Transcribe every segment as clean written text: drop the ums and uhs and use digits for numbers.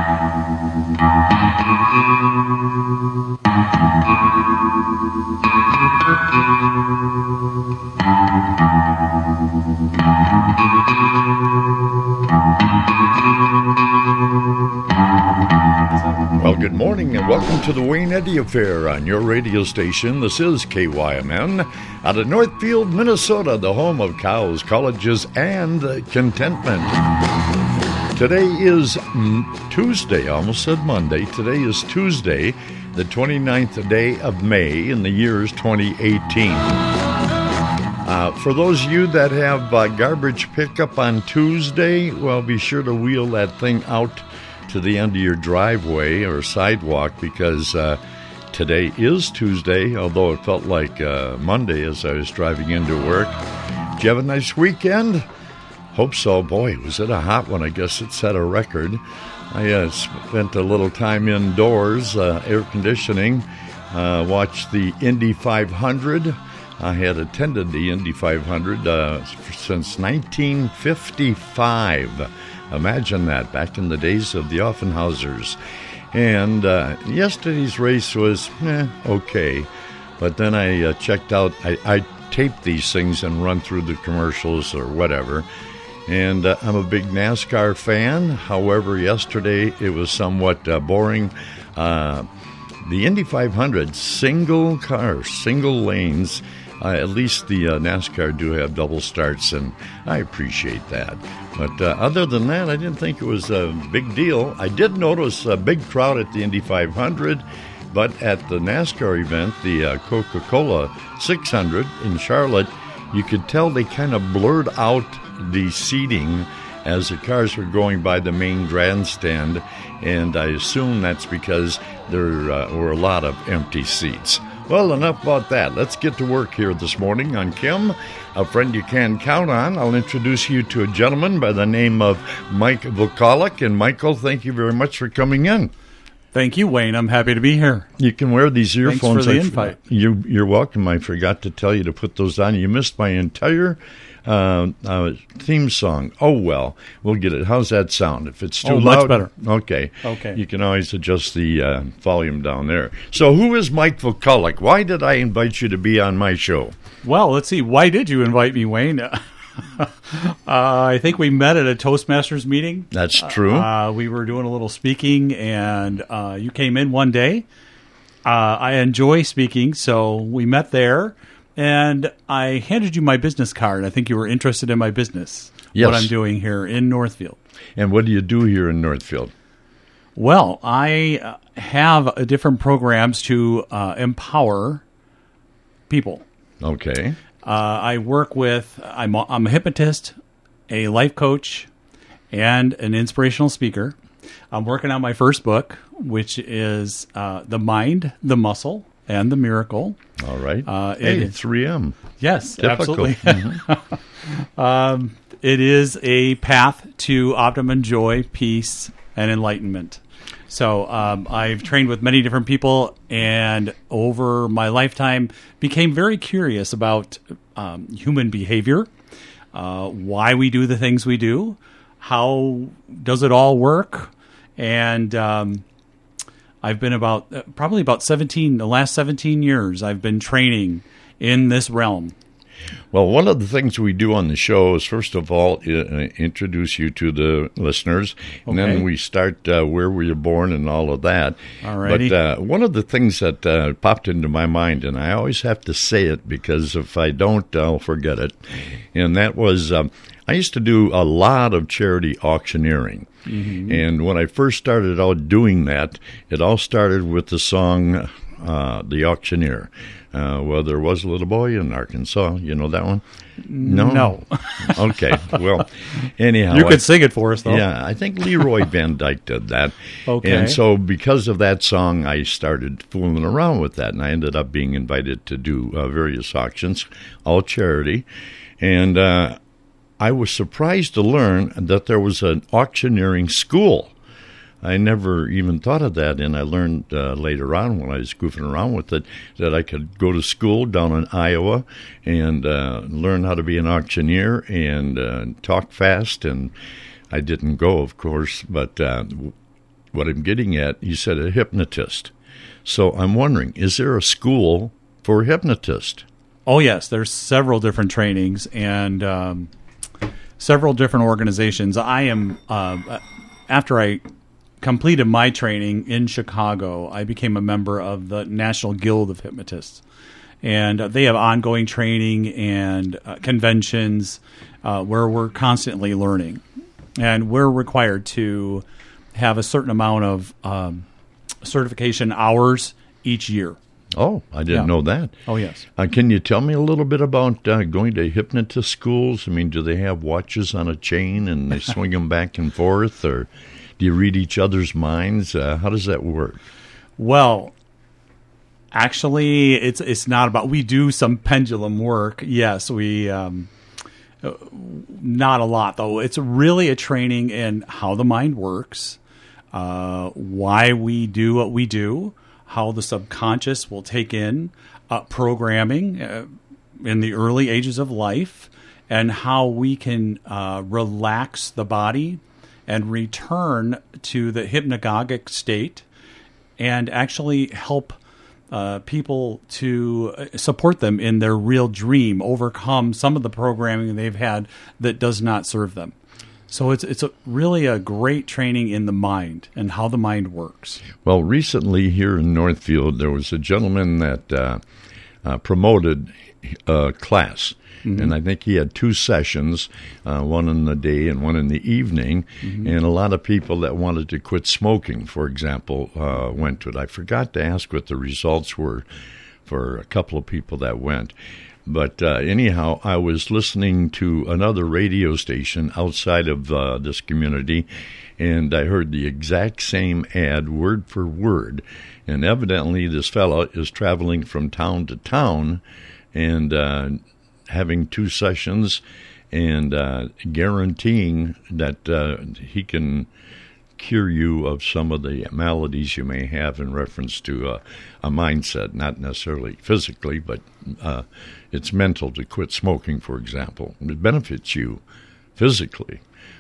Well, good morning and welcome to the Wayne Eddy Affair on your radio station. This is KYMN out of Northfield, Minnesota, the home of cows, colleges, and contentment. Today is Tuesday, I almost said Monday. Today is Tuesday, the 29th day of May, and the year is 2018. For those of you that have garbage pickup on Tuesday, well, be sure to wheel that thing out to the end of your driveway or sidewalk, because today is Tuesday, although it felt like Monday as I was driving into work. Did you have a nice weekend? Hope so. Boy, was it a hot one. I guess it set a record. I spent a little time indoors, air conditioning, watched the Indy 500. I had attended the Indy 500 since 1955. Imagine that, back in the days of the Offenhausers. And yesterday's race was okay. But then I checked out, I tape these things and run through the commercials or whatever. And I'm a big NASCAR fan. However, yesterday it was somewhat boring. The Indy 500, single cars, single lanes. At least the NASCAR do have double starts, and I appreciate that. But other than that, I didn't think it was a big deal. I did notice a big crowd at the Indy 500, but at the NASCAR event, the Coca-Cola 600 in Charlotte, you could tell they kind of blurred out the seating as the cars were going by the main grandstand, and I assume that's because there were a lot of empty seats. Well, enough about that. Let's get to work here this morning on Kim, a friend you can count on. I'll introduce you to a gentleman by the name of Mike Vocalik. And Michael, thank you very much for coming in. Thank you, Wayne. I'm happy to be here. You can wear these earphones. Thanks for the invite. You're welcome. I forgot to tell you to put those on. You missed my entire theme song. Oh, well, we'll get it. How's that sound? If it's too loud? Much better. Okay. You can always adjust the volume down there. So who is Mike Vocalik? Why did I invite you to be on my show? Well, let's see. Why did you invite me, Wayne? I think we met at a Toastmasters meeting. That's true. We were doing a little speaking, and you came in one day. I enjoy speaking, so we met there. And I handed you my business card. I think you were interested in my business, yes. What I'm doing here in Northfield. And what do you do here in Northfield? Well, I have different programs to empower people. Okay. I work with, I'm a hypnotist, a life coach, and an inspirational speaker. I'm working on my first book, which is The Mind, the Muscle, and the Miracle. All right. 3M. Yes, Typical. Absolutely. Mm-hmm. It is a path to optimum joy, peace, and enlightenment. So I've trained with many different people, and over my lifetime became very curious about human behavior, why we do the things we do, how does it all work, and I've been probably about the last 17 years, I've been training in this realm. Well, one of the things we do on the show is, first of all, introduce you to the listeners, and then we start where were you born and all of that. Alrighty. But one of the things that popped into my mind, and I always have to say it because if I don't, I'll forget it, and that was I used to do a lot of charity auctioneering. Mm-hmm. And when I first started out doing that, it all started with the song The Auctioneer. Well, there was a little boy in Arkansas. You know that one? No. Okay. Well, anyhow. You could sing it for us, though. Yeah, I think Leroy Van Dyke did that. Okay. And so because of that song, I started fooling around with that, and I ended up being invited to do various auctions, all charity. And I was surprised to learn that there was an auctioneering school. I never even thought of that, and I learned later on when I was goofing around with it that I could go to school down in Iowa and learn how to be an auctioneer and talk fast. And I didn't go, of course, but what I'm getting at, you said a hypnotist. So I'm wondering, is there a school for hypnotists? Oh, yes. There's several different trainings and several different organizations. I am, after I completed my training in Chicago, I became a member of the National Guild of Hypnotists. And they have ongoing training and conventions where we're constantly learning. And we're required to have a certain amount of certification hours each year. Oh, I didn't know that. Oh, yes. Can you tell me a little bit about going to hypnotist schools? I mean, do they have watches on a chain and they swing them back and forth, or do you read each other's minds? How does that work? Well, actually, it's not about. We do some pendulum work. Yes, we not a lot though. It's really a training in how the mind works, why we do what we do, how the subconscious will take in programming in the early ages of life, and how we can relax the body and return to the hypnagogic state and actually help people to support them in their real dream, overcome some of the programming they've had that does not serve them. So it's really a great training in the mind and how the mind works. Well, recently here in Northfield, there was a gentleman that promoted a class. Mm-hmm. And I think he had 2 sessions, one in the day and one in the evening. Mm-hmm. And a lot of people that wanted to quit smoking, for example, went to it. I forgot to ask what the results were for a couple of people that went. But anyhow, I was listening to another radio station outside of this community, and I heard the exact same ad word for word. And evidently this fellow is traveling from town to town and having 2 sessions and guaranteeing that he can cure you of some of the maladies you may have in reference to a mindset, not necessarily physically, but it's mental to quit smoking, for example. It benefits you physically.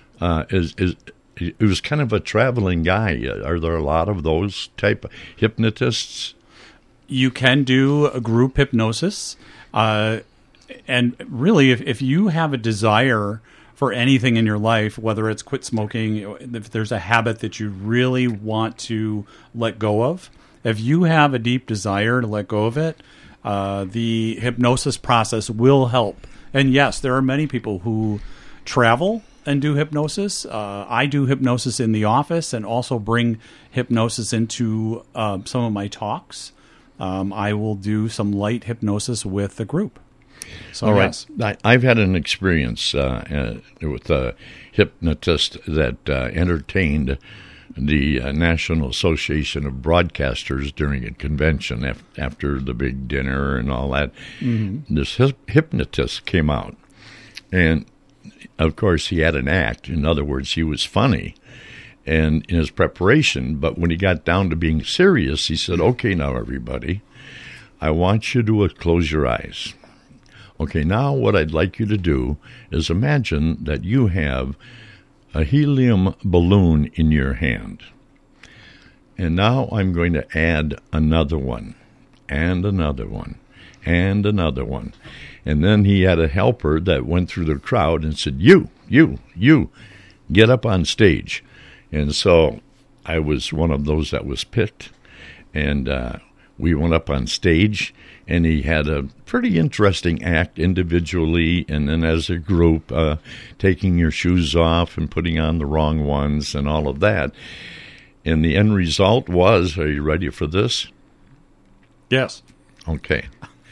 It was kind of a traveling guy. Are there a lot of those type of hypnotists? You can do a group hypnosis. And really, if you have a desire for anything in your life, whether it's quit smoking, if there's a habit that you really want to let go of, if you have a deep desire to let go of it, the hypnosis process will help. And yes, there are many people who travel and do hypnosis. I do hypnosis in the office and also bring hypnosis into some of my talks. I will do some light hypnosis with the group. So, all right. Yes. I've had an experience with a hypnotist that entertained the National Association of Broadcasters during a convention after the big dinner and all that. Mm-hmm. This hypnotist came out, and of course he had an act. In other words, he was funny and in his preparation, but when he got down to being serious, he said, "Okay, now everybody, I want you to close your eyes. Okay, now what I'd like you to do is imagine that you have a helium balloon in your hand. And now I'm going to add another one, and another one, and another one." And then he had a helper that went through the crowd and said, you, get up on stage. And so I was one of those that was picked, and we went up on stage, and he had a pretty interesting act individually and then as a group, taking your shoes off and putting on the wrong ones and all of that. And the end result was, are you ready for this? Yes. Okay.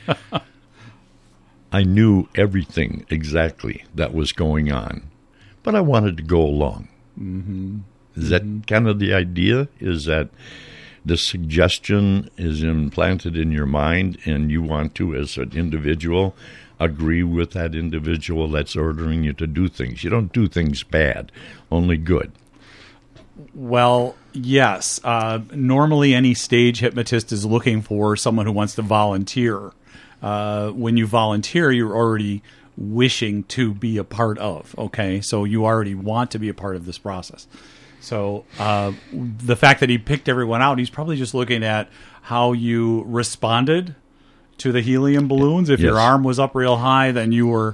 I knew everything exactly that was going on, but I wanted to go along. Mm-hmm. Is that kind of the idea? Is that the suggestion is implanted in your mind and you want to, as an individual, agree with that individual that's ordering you to do things? You don't do things bad, only good. Well, yes. Normally any stage hypnotist is looking for someone who wants to volunteer. When you volunteer, you're already wishing to be a part of, okay? So you already want to be a part of this process. So the fact that he picked everyone out, he's probably just looking at how you responded to the helium balloons. If Yes. your arm was up real high, then you were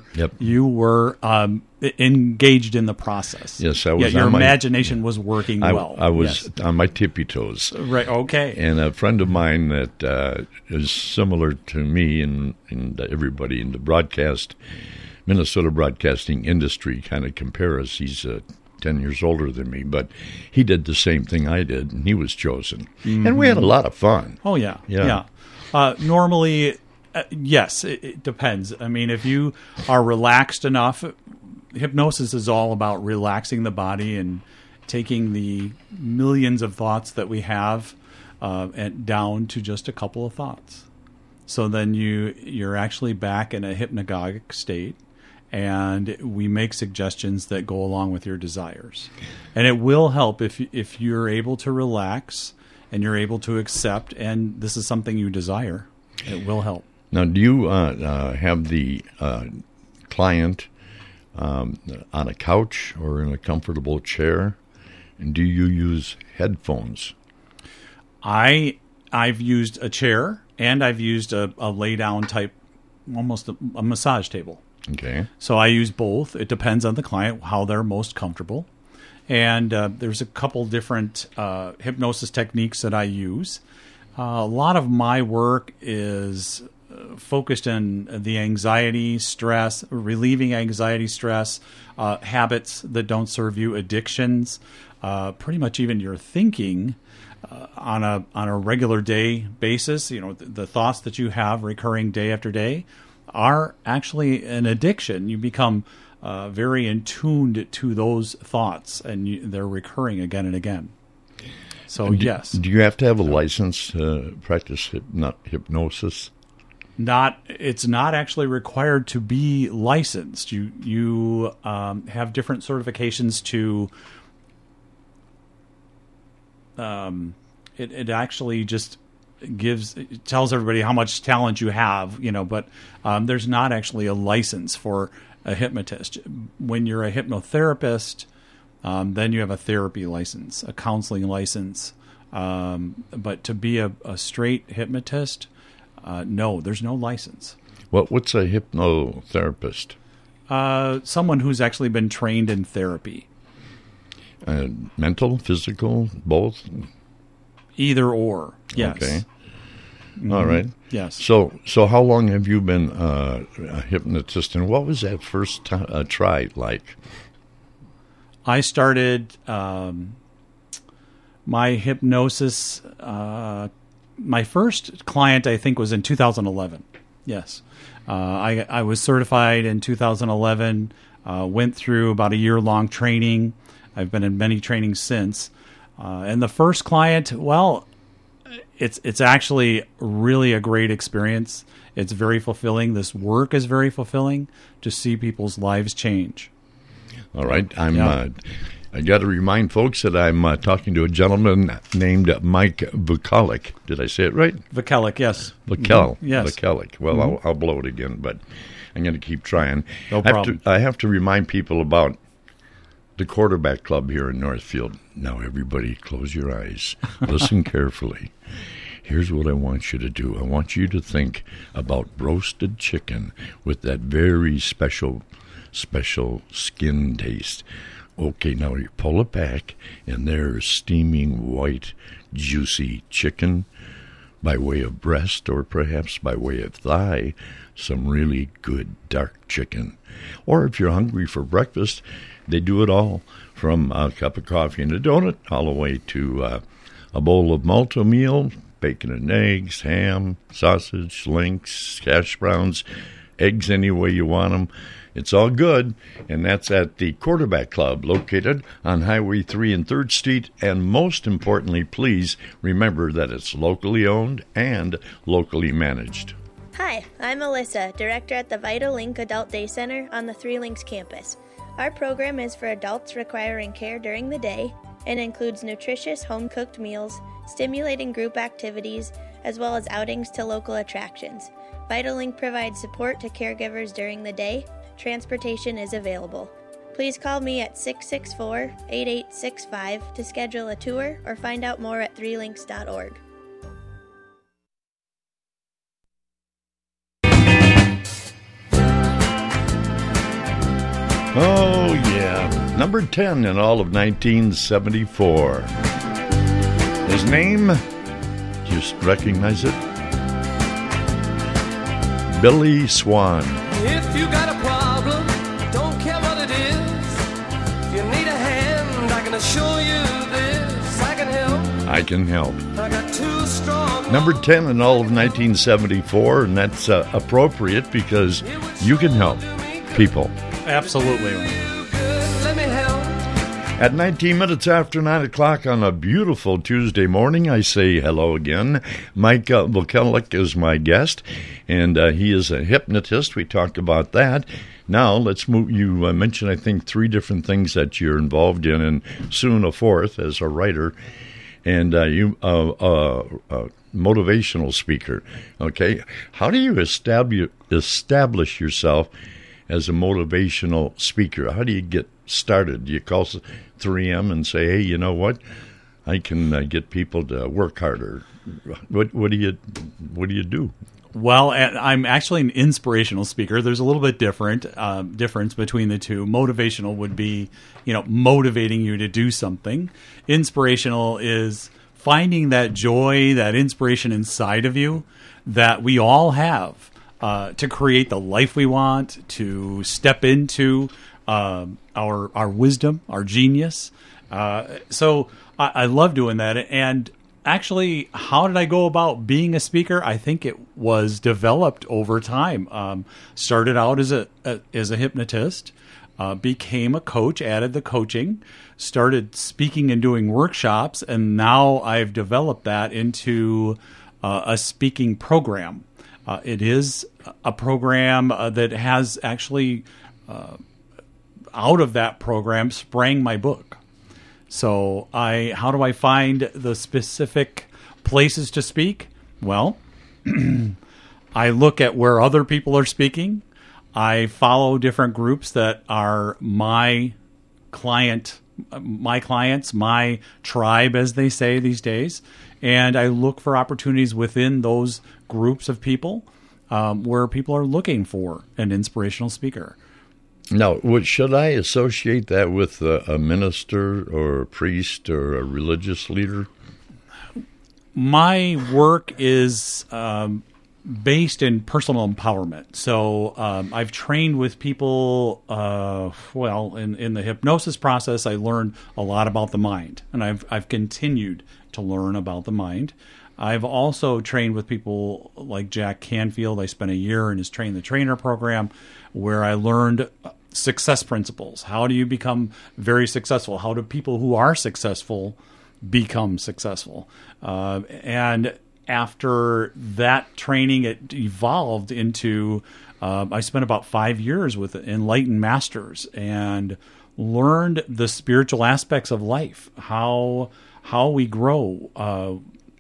engaged in the process. Yes, I was Yeah, your on my- imagination was working well. I was Yes. on my tippy toes. Right. Okay. And a friend of mine that is similar to me and everybody in the Minnesota broadcasting industry kind of compare us. He's 10 years older than me, but he did the same thing I did, and he was chosen. And we had a lot of fun. Oh, yeah. Yeah. Normally, yes, it depends. I mean, if you are relaxed enough, hypnosis is all about relaxing the body and taking the millions of thoughts that we have and down to just a couple of thoughts. So then you're actually back in a hypnagogic state, and we make suggestions that go along with your desires. And it will help if you're able to relax and you're able to accept, and this is something you desire. It will help. Now, do you have the client on a couch or in a comfortable chair? And do you use headphones? I've used a chair, and I've used a lay-down type, almost a massage table. Okay. So I use both. It depends on the client, how they're most comfortable. And there's a couple different hypnosis techniques that I use. A lot of my work is focused in the anxiety, stress, relieving anxiety, stress, habits that don't serve you, addictions, pretty much even your thinking on a regular day basis. You know, the thoughts that you have recurring day after day are actually an addiction. You become very in tuned to those thoughts, and they're recurring again and again. So, yes. Do you have to have a license to practice hypnosis? It's not actually required to be licensed. You have different certifications to. It actually just tells everybody how much talent you have, but there's not actually a license for a hypnotist. When you're a hypnotherapist, then you have a therapy license, a counseling license. But to be a straight hypnotist, no, there's no license. What's a hypnotherapist? Someone who's actually been trained in therapy. Mental, physical, both? Either or, yes. Okay. Mm-hmm. All right. Yes. So how long have you been a hypnotist, and what was that first try like? I started my hypnosis. My first client, I think, was in 2011. Yes. I was certified in 2011, went through about a year-long training. I've been in many trainings since. And the first client, well, it's actually really a great experience. It's very fulfilling. This work is very fulfilling to see people's lives change. All right. I got to remind folks that I'm talking to a gentleman named Mike Vukalik. Did I say it right? Vukalik, yes. Yes. Vukalik. Well, I'll blow it again, but I'm going to keep trying. No problem. I have to remind people about the Quarterback Club here in Northfield. Now, everybody, close your eyes. Listen carefully. Here's what I want you to do. I want you to think about roasted chicken with that very special skin taste. Okay, now you pull it back, and there's steaming white, juicy chicken by way of breast or perhaps by way of thigh, some really good dark chicken. Or if you're hungry for breakfast, they do it all from a cup of coffee and a donut all the way to a bowl of malto meal, bacon and eggs, ham, sausage, links, hash browns, eggs any way you want them. It's all good, and that's at the Quarterback Club, located on Highway 3 and 3rd Street. And most importantly, please remember that it's locally owned and locally managed. Hi, I'm Alyssa, Director at the Vital Link Adult Day Center on the Three Links campus. Our program is for adults requiring care during the day and includes nutritious home-cooked meals, stimulating group activities, as well as outings to local attractions. Vital Link provides support to caregivers during the day. Transportation is available. Please call me at 664-8865 to schedule a tour or find out more at 3links.org. Oh, yeah. Number 10 in all of 1974. His name, just recognize it? Billy Swan. If you got a problem, don't care what it is. If you need a hand, I can assure you this. I can help. I can help. I got two strong. Number 10 in all of 1974, and that's appropriate because you can help people. Absolutely. Let me help. At 19 minutes after 9 o'clock on a beautiful Tuesday morning, I say hello again. Mike Vukelic is my guest, and he is a hypnotist. We talked about that. Now, let's move. You mentioned, I think, 3 different things that you're involved in, and soon a 4th as a writer, and you motivational speaker. Okay, how do you establish yourself as a motivational speaker? How do you get started? Do you call 3M and say, hey, you know what? I can get people to work harder. What do you do? Well, I'm actually an inspirational speaker. There's a little bit difference between the two. Motivational would be, motivating you to do something. Inspirational is finding that joy, that inspiration inside of you that we all have. To create the life we want, to step into our wisdom, our genius. So I love doing that. And actually, how did I go about being a speaker? I think it was developed over time. Started out as a hypnotist, became a coach, added the coaching, started speaking and doing workshops, and now I've developed that into a speaking program. It is a program that has actually, out of that program, sprang my book. So how do I find the specific places to speak? Well, I look at where other people are speaking. I follow different groups that are my clients, my tribe, as they say these days. And I look for opportunities within those groups of people where people are looking for an inspirational speaker. Now, should I associate that with a minister or a priest or a religious leader? My work is based in personal empowerment. So I've trained with people, in the hypnosis process, I learned a lot about the mind, and I've continued to learn about the mind. I've also trained with people like Jack Canfield. I spent a year in his Train the Trainer program where I learned success principles. How do you become very successful? How do people who are successful become successful? And after that training, it evolved into, I spent about 5 years with Enlightened Masters and learned the spiritual aspects of life, how we grow,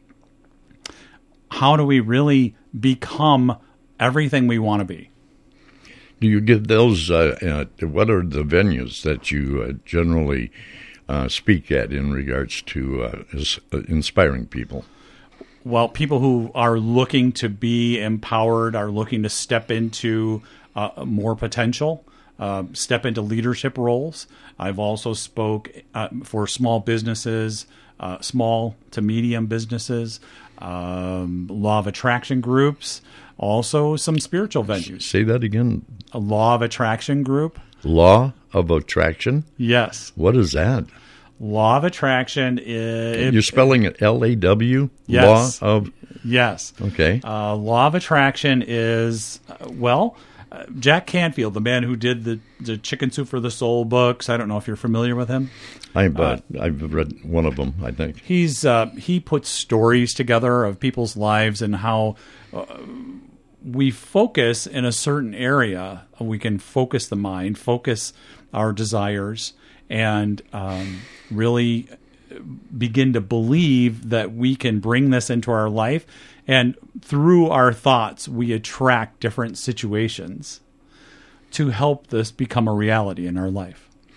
how do we really become everything we want to be. Do you give those, what are the venues that you generally speak at in regards to inspiring people? Well, people who are looking to be empowered, are looking to step into more potential, step into leadership roles. I've also spoke for small businesses, small to medium businesses, law of attraction groups, also some spiritual venues. Say that again. A law of attraction group. Law of attraction? Yes. What is that? Law of attraction is... You're spelling it L-A-W? Yes. Law of... Yes. Okay. Law of attraction is, Jack Canfield, the man who did the Chicken Soup for the Soul books. I don't know if you're familiar with him. I've read one of them, I think. He puts stories together of people's lives and how we focus in a certain area. We can focus the mind, focus our desires, and really begin to believe that we can bring this into our life. And through our thoughts, we attract different situations to help this become a reality in our life.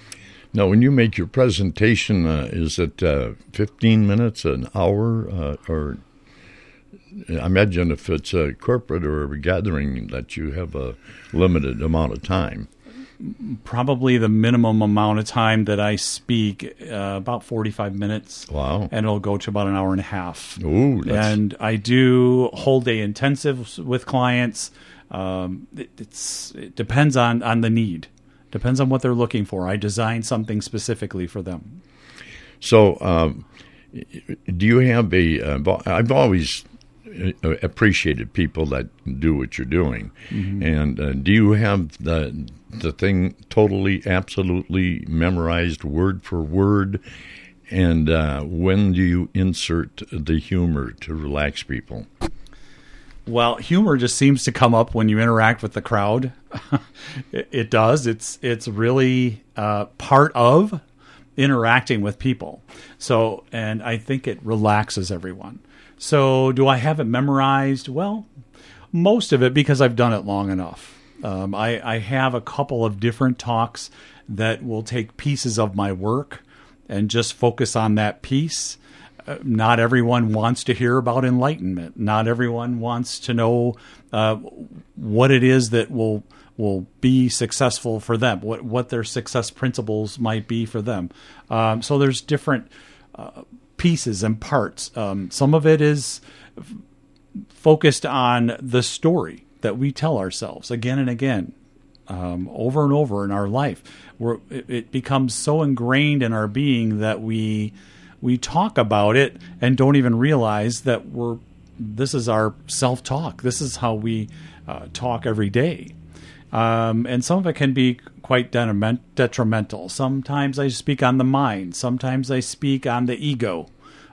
Now, when you make your presentation, is it 15 minutes, an hour, or I imagine if it's a corporate or a gathering that you have a limited amount of time? Probably the minimum amount of time that I speak, about 45 minutes. Wow. And it'll go to about an hour and a half. Ooh, and I do whole day intensives with clients. It depends on the need. Depends on what they're looking for. I design something specifically for them. So do you have I've always appreciated people that do what you're doing. Mm-hmm. And do you have the thing totally, absolutely memorized word for word? And when do you insert the humor to relax people? Well, humor just seems to come up when you interact with the crowd. It does. It's really part of interacting with people. So, and I think it relaxes everyone. So do I have it memorized? Well, most of it, because I've done it long enough. I have a couple of different talks that will take pieces of my work and just focus on that piece. Not everyone wants to hear about enlightenment. Not everyone wants to know what it is that will be successful for them, what their success principles might be for them. So there's different pieces and parts. Some of it is focused on the story that we tell ourselves again and again, over and over in our life. It becomes so ingrained in our being that we talk about it and don't even realize that this is our self-talk. This is how we talk every day. And some of it can be quite detrimental. Sometimes I speak on the mind. Sometimes I speak on the ego.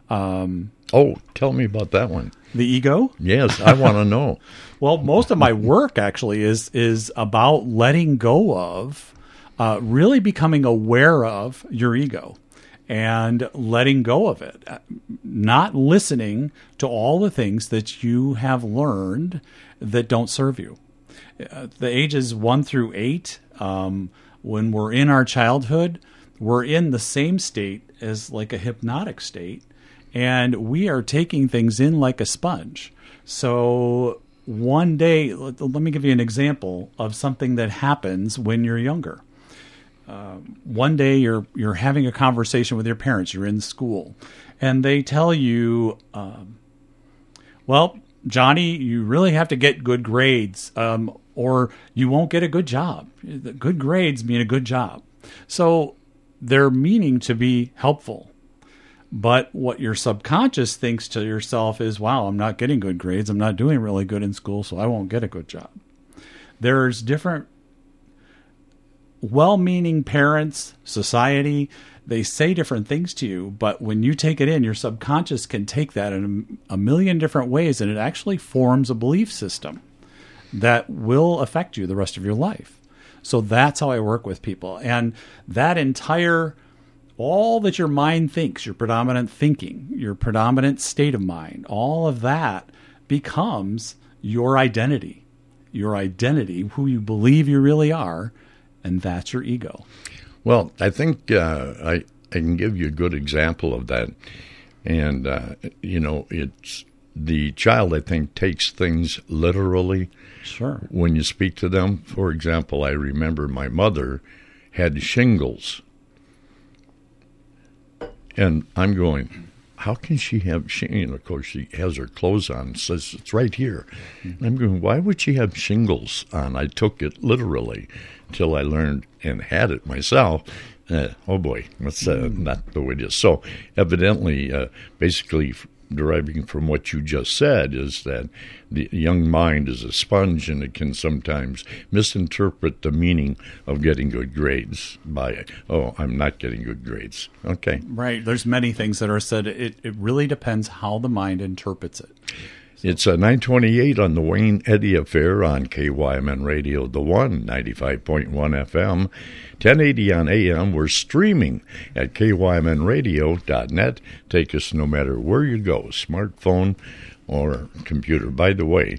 Tell me about that one. The ego? Yes, I want to know. Well, most of my work actually is about letting go of, really becoming aware of your ego and letting go of it. Not listening to all the things that you have learned that don't serve you. The ages 1 through 8, when we're in our childhood, we're in the same state as like a hypnotic state, and we are taking things in like a sponge. So one day, let me give you an example of something that happens when you're younger. One day you're having a conversation with your parents. You're in school, and they tell you, well, Johnny, you really have to get good grades, or you won't get a good job. Good grades mean a good job. So they're meaning to be helpful. But what your subconscious thinks to yourself is, wow, I'm not getting good grades. I'm not doing really good in school, so I won't get a good job. There's different well-meaning parents, society, they say different things to you, but when you take it in, your subconscious can take that in a million different ways, and it actually forms a belief system that will affect you the rest of your life. So that's how I work with people. And that all that your mind thinks, your predominant thinking, your predominant state of mind, all of that becomes your identity, who you believe you really are, and that's your ego. Well, I think I can give you a good example of that. And, it's the child, I think, takes things literally. Sure. When you speak to them. For example, I remember my mother had shingles. And I'm going, how can she have shingles? Of course, she has her clothes on, says it's right here. And I'm going, why would she have shingles on? I took it literally until I learned and had it myself. Oh, boy, that's not the way it is. So evidently, basically deriving from what you just said is that the young mind is a sponge, and it can sometimes misinterpret the meaning of getting good grades by, I'm not getting good grades. Okay. Right. There's many things that are said. It really depends how the mind interprets it. It's 9:28 on the Wayne Eddy Affair on KYMN Radio, the one, 95.1 FM, 1080 on AM. We're streaming at kymnradio.net. Take us no matter where you go, smartphone or computer. By the way,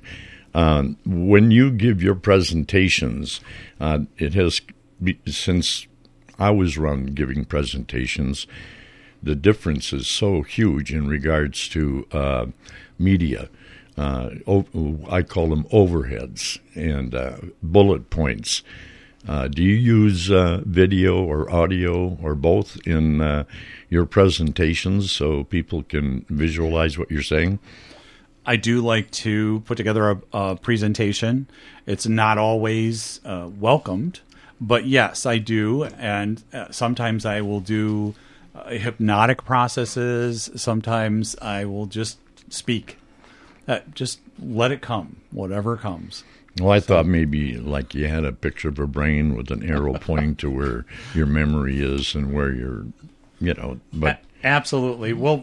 when you give your presentations, it has, since I was around giving presentations, the difference is so huge in regards to media. I call them overheads and bullet points. Do you use video or audio or both in your presentations so people can visualize what you're saying? I do like to put together a presentation. It's not always welcomed, but yes, I do. And sometimes I will do hypnotic processes. Sometimes I will just speak. Just let it come, whatever comes. Well, I thought maybe like you had a picture of a brain with an arrow pointing to where your memory is and where you're, but absolutely. Well,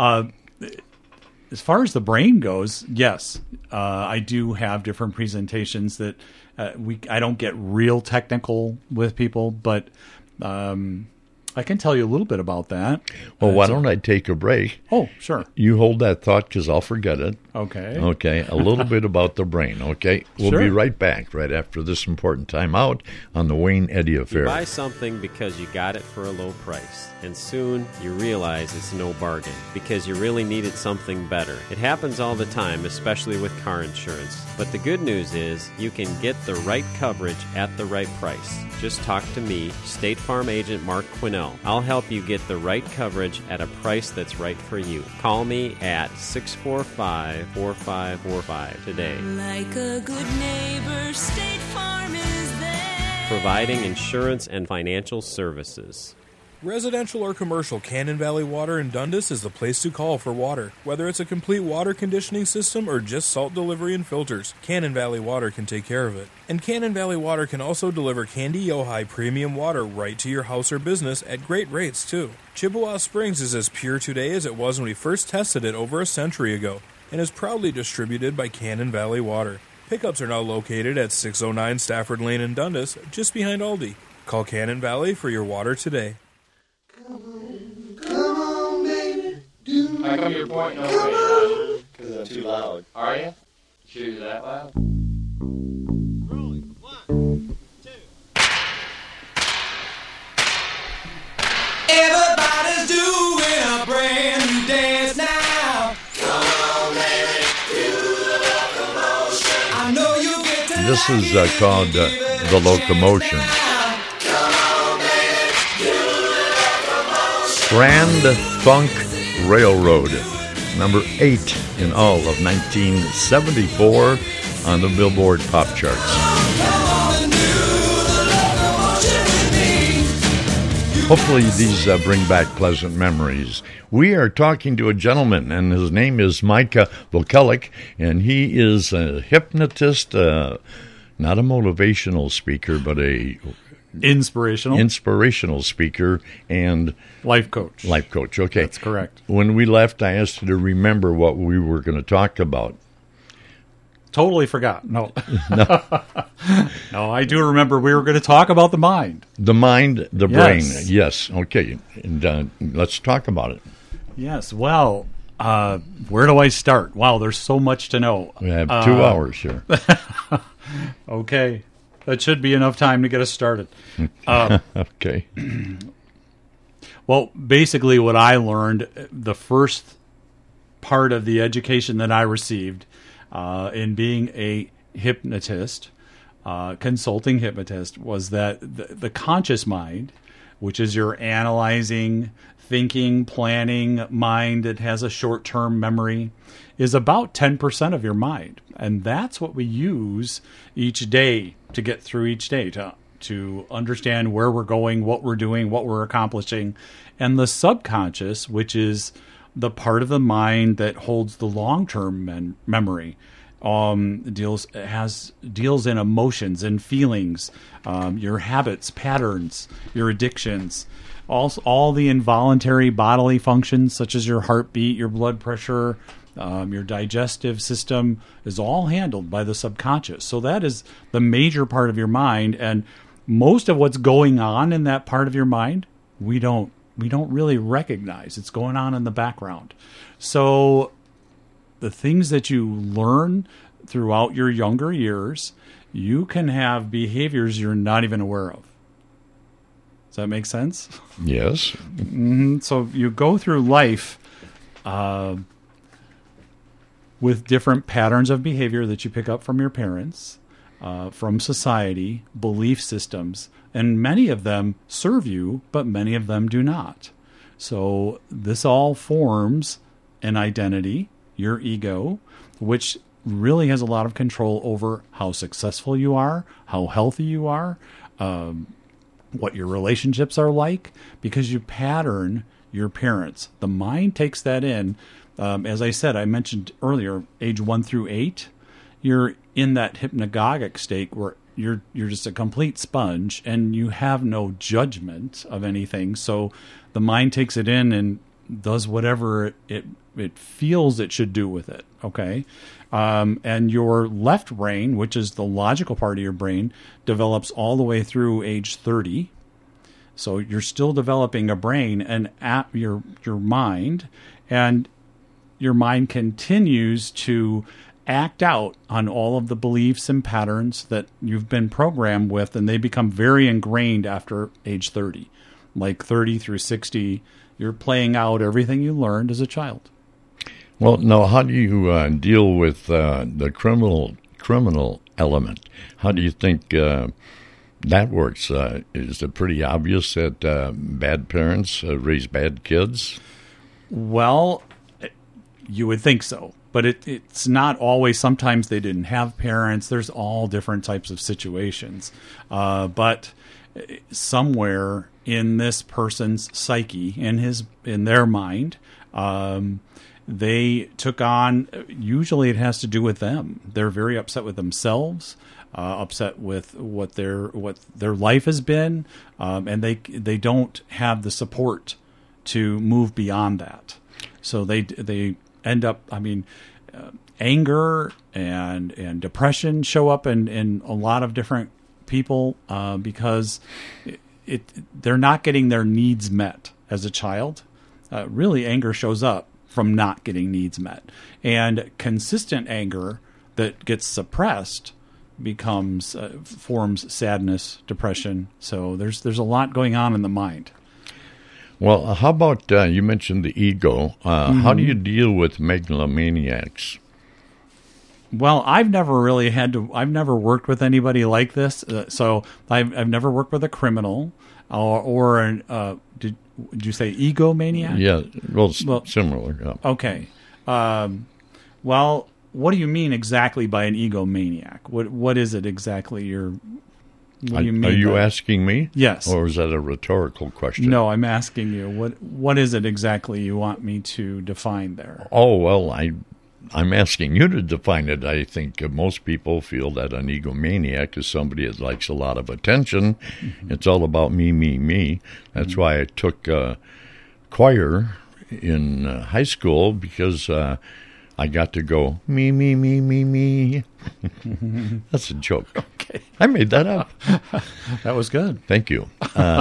as far as the brain goes, yes, I do have different presentations that I don't get real technical with people, but I can tell you a little bit about that. Well, why don't I take a break? Oh, sure. You hold that thought because I'll forget it. Okay. Okay, a little bit about the brain, okay? We'll be right back right after this important time out on the Wayne Eddy Affair. You buy something because you got it for a low price, and soon you realize it's no bargain because you really needed something better. It happens all the time, especially with car insurance. But the good news is you can get the right coverage at the right price. Just talk to me, State Farm Agent Mark Quinnell. I'll help you get the right coverage at a price that's right for you. Call me at 645-4545 today. Like a good neighbor, State Farm is there. Providing insurance and financial services. Residential or commercial, Cannon Valley Water in Dundas is the place to call for water. Whether it's a complete water conditioning system or just salt delivery and filters, Cannon Valley Water can take care of it. And Cannon Valley Water can also deliver Candy Ojai premium water right to your house or business at great rates, too. Chippewa Springs is as pure today as it was when we first tested it over a century ago, and is proudly distributed by Cannon Valley Water. Pickups are now located at 609 Stafford Lane in Dundas, just behind Aldi. Call Cannon Valley for your water today. Come on, baby. How come you're pointing over me? Because I'm too loud. Are you? Sure you're that loud? Rolling. 1, 2. Everybody's doing a brand new dance now. Come on, baby. Do the locomotion. I know you get to This is called The Locomotion. Grand Funk Railroad, number 8 in all of 1974 on the Billboard Pop Charts. Hopefully these bring back pleasant memories. We are talking to a gentleman, and his name is Micah Vokelik, and he is a hypnotist, not a motivational speaker, but a inspirational speaker and life coach. Okay, that's correct. When we left, I asked you to remember what we were going to talk about. Totally forgot. No. No, I do remember we were going to talk about the mind. The mind, the brain. Yes. Okay. And let's talk about it. Yes. Well, where do I start? Wow, there's so much to know. We have 2 hours here. Okay. That should be enough time to get us started. Okay. Well, basically what I learned, the first part of the education that I received in being a hypnotist, consulting hypnotist, was that the conscious mind, which is your analyzing, thinking, planning mind that has a short-term memory, is about 10% of your mind. And that's what we use each day to get through each day, to understand where we're going, what we're doing, what we're accomplishing. And the subconscious, which is the part of the mind that holds the long-term memory, deals in emotions and feelings, your habits, patterns, your addictions, all the involuntary bodily functions such as your heartbeat, your blood pressure, your digestive system is all handled by the subconscious. So that is the major part of your mind, and most of what's going on in that part of your mind, we don't really recognize. It's going on in the background. So the things that you learn throughout your younger years, you can have behaviors you're not even aware of. Does that make sense? Yes. So you go through life with different patterns of behavior that you pick up from your parents, from society, belief systems, and many of them serve you, but many of them do not. So this all forms an identity, your ego, which really has a lot of control over how successful you are, how healthy you are, what your relationships are like, because you pattern your parents. The mind takes that in. As I said, I mentioned earlier, age 1 through 8, you're in that hypnagogic state where you're just a complete sponge and you have no judgment of anything. So the mind takes it in and does whatever it feels it should do with it. Okay. And your left brain, which is the logical part of your brain, develops all the way through age 30. So you're still developing a brain and your mind, and your mind continues to act out on all of the beliefs and patterns that you've been programmed with, and they become very ingrained after age 30. Like 30 through 60, you're playing out everything you learned as a child. Well, now, how do you deal with the criminal element? How do you think that works? Is it pretty obvious that bad parents raise bad kids? Well, you would think so, but it's not always. Sometimes they didn't have parents. There's all different types of situations. But somewhere in this person's psyche, in their mind, they took on, usually it has to do with them. They're very upset with themselves, upset with what their life has been, and they don't have the support to move beyond that. So they end up, anger and depression show up in a lot of different people because they're not getting their needs met as a child. Really, anger shows up from not getting needs met. And consistent anger that gets suppressed forms sadness, depression. So there's a lot going on in the mind. Well, how about, you mentioned the ego. How do you deal with megalomaniacs? Well, I've never worked with anybody like this. So I've never worked with a criminal or did you say egomaniac? Yeah, well, similar. Yeah. Okay. Well, what do you mean exactly by an egomaniac? What is it exactly what do you mean? Are you asking me? Yes. Or is that a rhetorical question? No, I'm asking you. What is it exactly you want me to define there? Oh, well, I'm asking you to define it. I think most people feel that an egomaniac is somebody that likes a lot of attention. Mm-hmm. It's all about me, me, me. That's why I took choir in high school, because I got to go, me, me, me, me, me. That's a joke. Okay. I made that up. That was good. Thank you.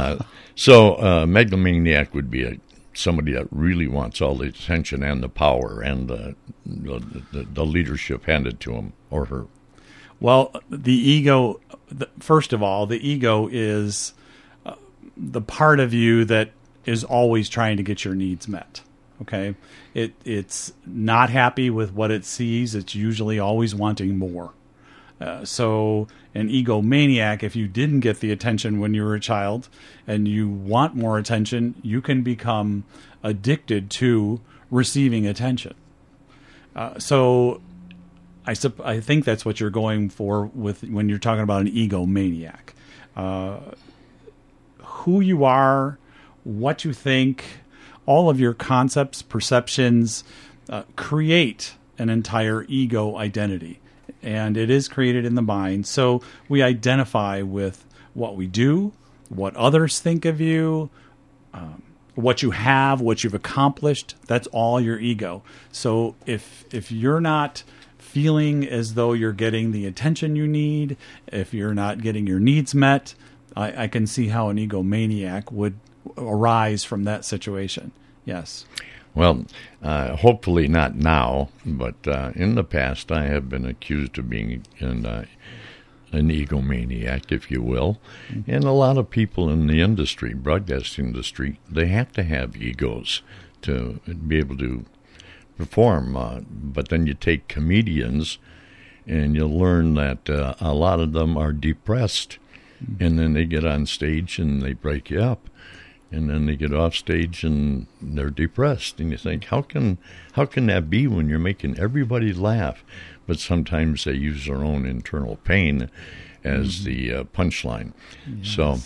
So megalomaniac would be somebody that really wants all the attention and the power and the leadership handed to him or her. Well, the ego, first of all, the ego is the part of you that is always trying to get your needs met. Okay? It's not happy with what it sees. It's usually always wanting more. So an egomaniac, if you didn't get the attention when you were a child and you want more attention, you can become addicted to receiving attention. So I think that's what you're going for when you're talking about an egomaniac. Who you are, what you think, all of your concepts, perceptions create an entire ego identity. And it is created in the mind. So we identify with what we do, what others think of you, what you have, what you've accomplished. That's all your ego. So if you're not feeling as though you're getting the attention you need, if you're not getting your needs met, I can see how an egomaniac would arise from that situation. Yes. Well, hopefully not now, but in the past I have been accused of being an egomaniac, if you will. And a lot of people in the industry, broadcast industry, they have to have egos to be able to perform. But then you take comedians, and you'll learn that a lot of them are depressed. And then they get on stage and they break you up. And then they get off stage and they're depressed. And you think, how can that be when you're making everybody laugh? But sometimes they use their own internal pain as the punchline. Yes. So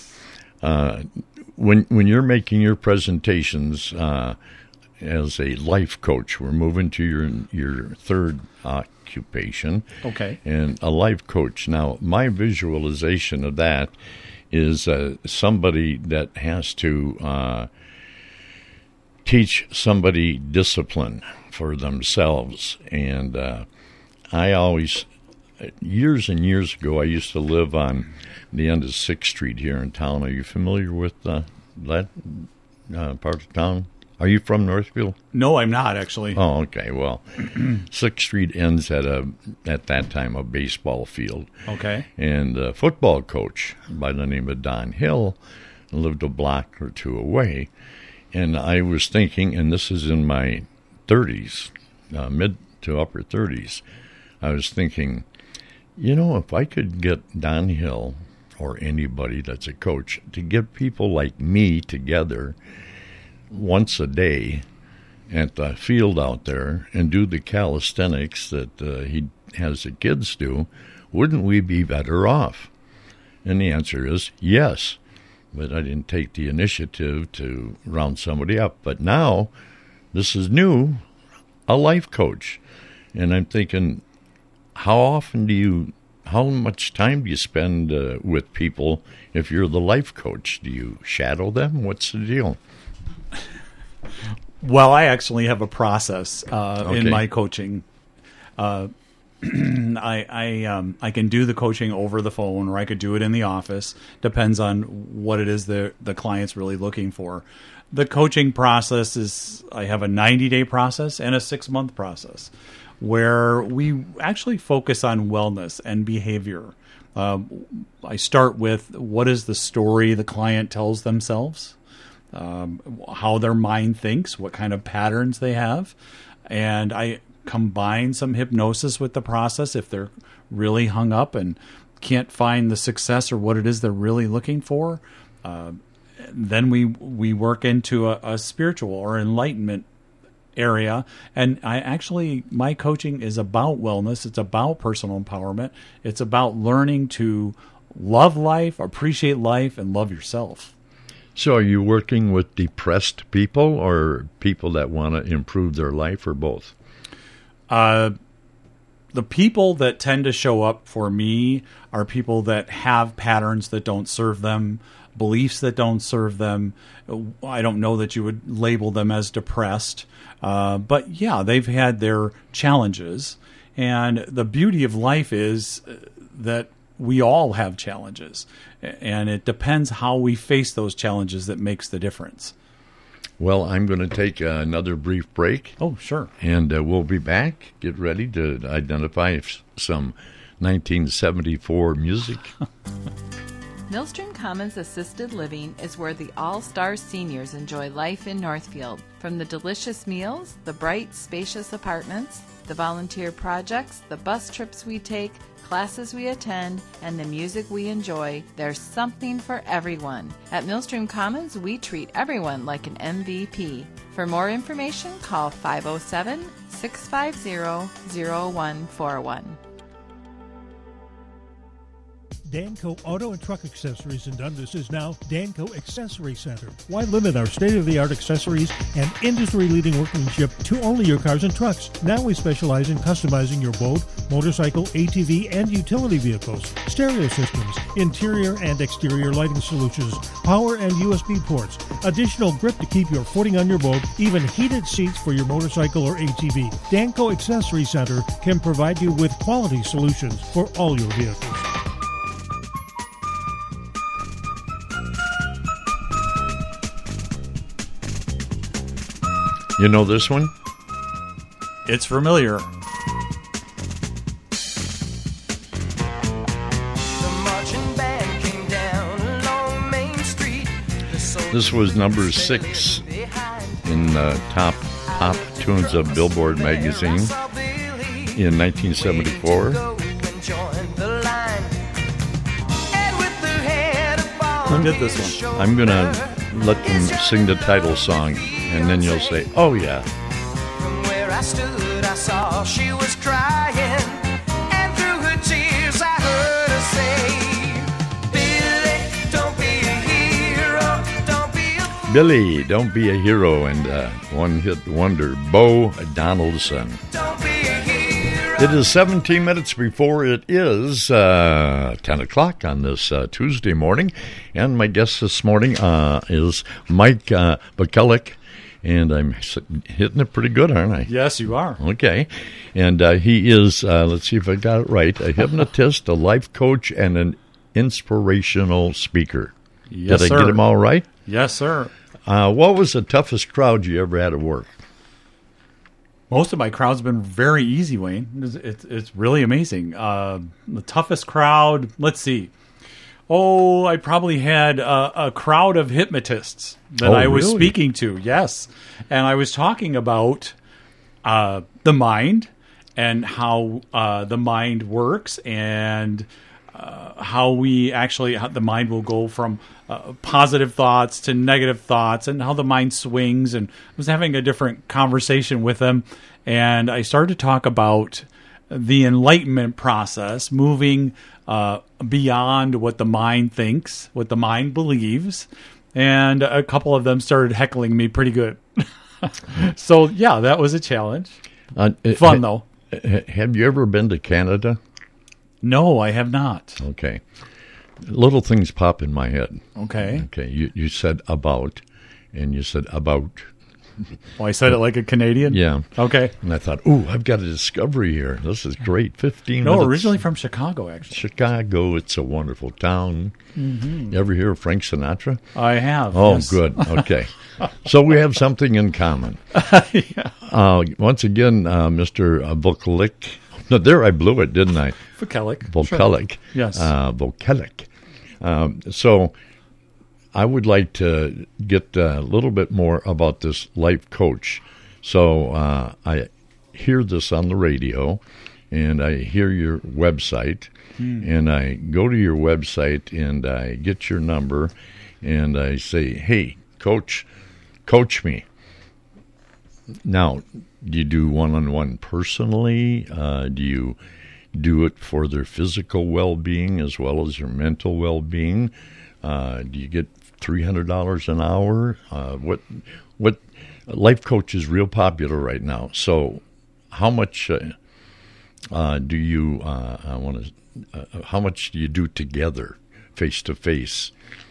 when you're making your presentations as a life coach, we're moving to your third occupation. Okay. And a life coach. Now, my visualization of that is somebody that has to teach somebody discipline for themselves. And I always, years and years ago, I used to live on the end of 6th Street here in town. Are you familiar with that part of town? Are you from Northfield? No, I'm not, actually. Oh, okay. Well, 6th Street ends at that time a baseball field. Okay. And a football coach by the name of Don Hill lived a block or two away. And I was thinking, and this is in my 30s, mid to upper 30s, I was thinking, if I could get Don Hill or anybody that's a coach to get people like me together once a day at the field out there and do the calisthenics that he has the kids do, wouldn't we be better off? And the answer is yes. But I didn't take the initiative to round somebody up. But now, this is new, a life coach. And I'm thinking, how much time do you spend with people if you're the life coach? Do you shadow them? What's the deal? Well, I actually have a process in my coaching. I can do the coaching over the phone, or I could do it in the office. Depends on what it is the client's really looking for. The coaching process is, I have a 90-day process and a 6-month process where we actually focus on wellness and behavior. I start with what is the story the client tells themselves, how their mind thinks, what kind of patterns they have, and I combine some hypnosis with the process if they're really hung up and can't find the success or what it is they're really looking for. Then we work into a spiritual or enlightenment area, and my coaching is about wellness. It's about personal empowerment. It's about learning to love life, appreciate life, and love yourself. So are you working with depressed people or people that want to improve their life, or both? The people that tend to show up for me are people that have patterns that don't serve them, beliefs that don't serve them. I don't know that you would label them as depressed, but yeah, they've had their challenges. And the beauty of life is that we all have challenges, and it depends how we face those challenges that makes the difference. Well, I'm going to take another brief break. Oh, sure. And we'll be back. Get ready to identify some 1974 music. Millstream Commons Assisted Living is where the all-star seniors enjoy life in Northfield. From the delicious meals, the bright, spacious apartments, the volunteer projects, the bus trips we take, classes we attend, and the music we enjoy, there's something for everyone. At Millstream Commons, we treat everyone like an MVP. For more information, call 507-650-0141. Danco Auto and Truck Accessories in Dundas is now Danco Accessory Center. Why limit our state-of-the-art accessories and industry-leading workmanship to only your cars and trucks? Now we specialize in customizing your boat, motorcycle, ATV, and utility vehicles, stereo systems, interior and exterior lighting solutions, power and USB ports, additional grip to keep your footing on your boat, even heated seats for your motorcycle or ATV. Danco Accessory Center can provide you with quality solutions for all your vehicles. You know this one? It's familiar. This was number 6 in the top pop tunes of Billboard magazine in 1974. Who did this one? I'm going to let them sing the title song, and then you'll say, oh, yeah. From where I stood, I saw she was crying, and through her tears I heard her say, Billy, don't be a hero, don't be a... Billy, don't be a hero, and one-hit wonder, Bo Donaldson. Don't be a hero. It is 17 minutes before it is 10 o'clock on this Tuesday morning, and my guest this morning is Mike Bukelek, and I'm hitting it pretty good, aren't I? Yes, you are. Okay, and he is, let's see if I got it right, a hypnotist, a life coach, and an inspirational speaker. Yes, Did I get them all right? Yes, sir. What was the toughest crowd you ever had at work? Most of my crowd's been very easy, Wayne. It's really amazing. The toughest crowd, let's see. Oh, I probably had a crowd of hypnotists that I was speaking to, yes. And I was talking about the mind and how the mind works and how the mind will go from positive thoughts to negative thoughts and how the mind swings. And I was having a different conversation with them, and I started to talk about the enlightenment process, moving beyond what the mind thinks, what the mind believes, and a couple of them started heckling me pretty good. So, yeah, that was a challenge. Fun, though. Have you ever been to Canada? No, I have not. Okay. Little things pop in my head. Okay. Okay. You said about, and you said about. Well, I said it like a Canadian? Yeah. Okay. And I thought, ooh, I've got a discovery here. This is great. 15 minutes. No, originally from Chicago, actually. Chicago, it's a wonderful town. Mm-hmm. You ever hear of Frank Sinatra? I have. Oh, yes. Good. Okay. So we have something in common. Yeah. Once again, Mr. Bukelek. No, there I blew it, didn't I? Bukelek. Bukelek. Sure. Yes. Bukelek. So I would like to get a little bit more about this life coach. So I hear this on the radio, and I hear your website, and I go to your website, and I get your number, and I say, hey, coach me. Now, do you do one-on-one personally? Do you do it for their physical well-being as well as their mental well-being? Do you get $300 an hour? What life coach is real popular right now. So, how much do you how much do you do together, face to face?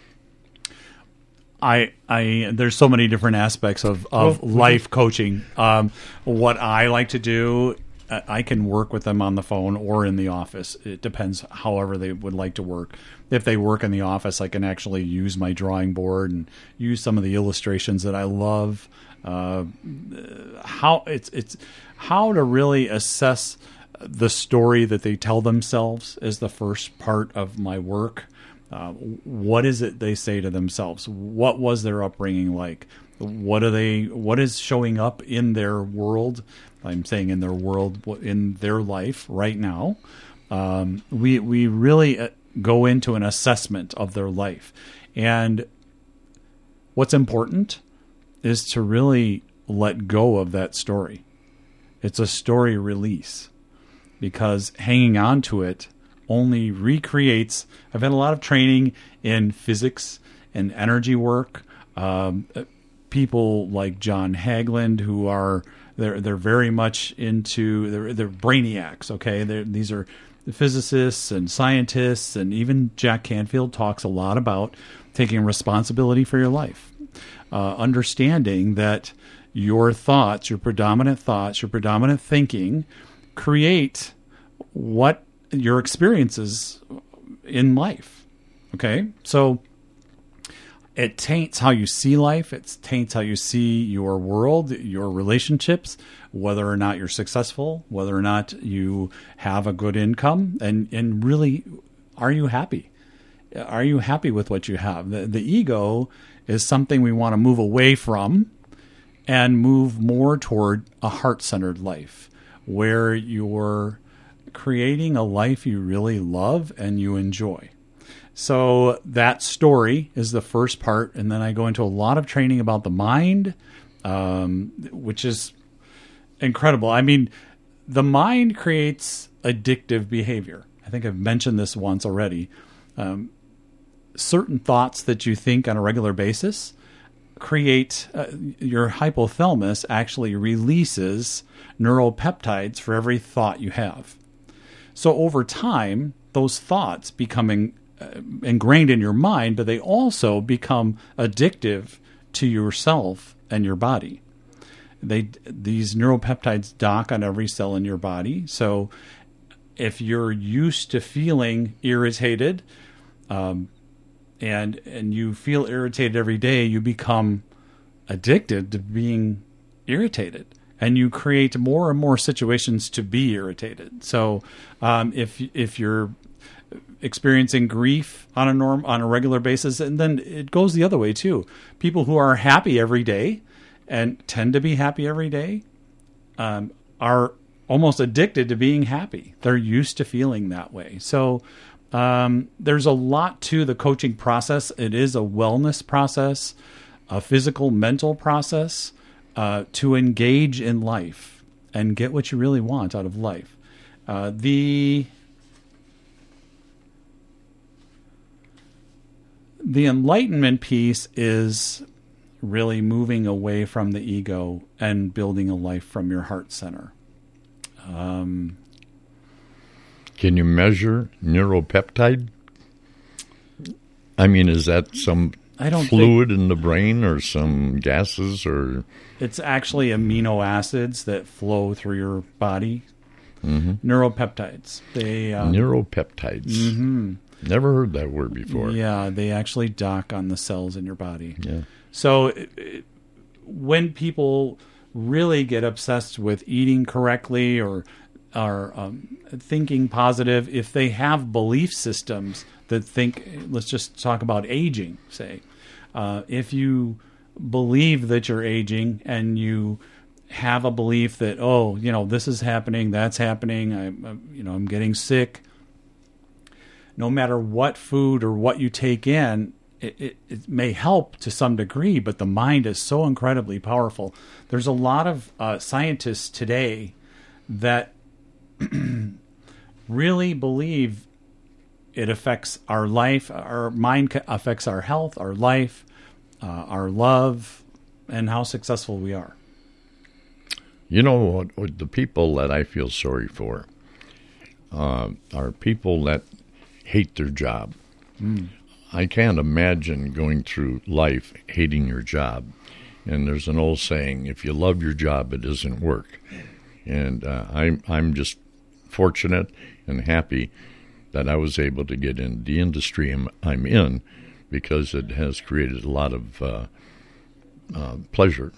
There's so many different aspects of life coaching. What I like to do, I can work with them on the phone or in the office. It depends however they would like to work. If they work in the office, I can actually use my drawing board and use some of the illustrations that I love. How to really assess the story that they tell themselves is the first part of my work. What is it they say to themselves? What was their upbringing like? What is showing up in their world? I'm saying in their world, in their life right now. We really go into an assessment of their life. And what's important is to really let go of that story. It's a story release, because hanging on to it only recreates. I've had a lot of training in physics and energy work. People like John Haglund, who are they're very much into they're brainiacs. Okay, these are physicists and scientists, and even Jack Canfield talks a lot about taking responsibility for your life, understanding that your thoughts, your predominant thinking, create what your experiences in life. Okay, so it taints how you see life. It taints how you see your world, your relationships, whether or not you're successful, whether or not you have a good income, and really, are you happy? Are you happy with what you have? The ego is something we want to move away from and move more toward a heart-centered life where you're creating a life you really love and you enjoy. So that story is the first part, and then I go into a lot of training about the mind, which is incredible. I mean, the mind creates addictive behavior. I think I've mentioned this once already. Certain thoughts that you think on a regular basis create your hypothalamus actually releases neuropeptides for every thought you have. So over time, those thoughts becoming ingrained in your mind, but they also become addictive to yourself and your body. These neuropeptides dock on every cell in your body. So if you're used to feeling irritated, and you feel irritated every day, you become addicted to being irritated, and you create more and more situations to be irritated. So if you're experiencing grief on a regular basis, and then it goes the other way too. People who are happy every day and tend to be happy every day are almost addicted to being happy. They're used to feeling that way. So there's a lot to the coaching process. It is a wellness process, a physical, mental process to engage in life and get what you really want out of life. The enlightenment piece is really moving away from the ego and building a life from your heart center. Can you measure neuropeptide? I mean, is that some fluid in the brain or some gases? Or it's actually amino acids that flow through your body. Mm-hmm. Neuropeptides. Neuropeptides. Mm-hmm. Never heard that word before. Yeah, they actually dock on the cells in your body. Yeah. So when people really get obsessed with eating correctly or are thinking positive, if they have belief systems that think, let's just talk about aging, say. If you believe that you're aging and you have a belief that, this is happening, that's happening, I'm getting sick, no matter what food or what you take in, it may help to some degree, but the mind is so incredibly powerful. There's a lot of scientists today that really believe it affects our life, our mind affects our health, our life, our love, and how successful we are. You know, what the people that I feel sorry for are people that hate their job. I can't imagine going through life hating your job. And there's an old saying, if you love your job, it doesn't work. And I'm just fortunate and happy that I was able to get in the industry I'm in, because it has created a lot of pleasure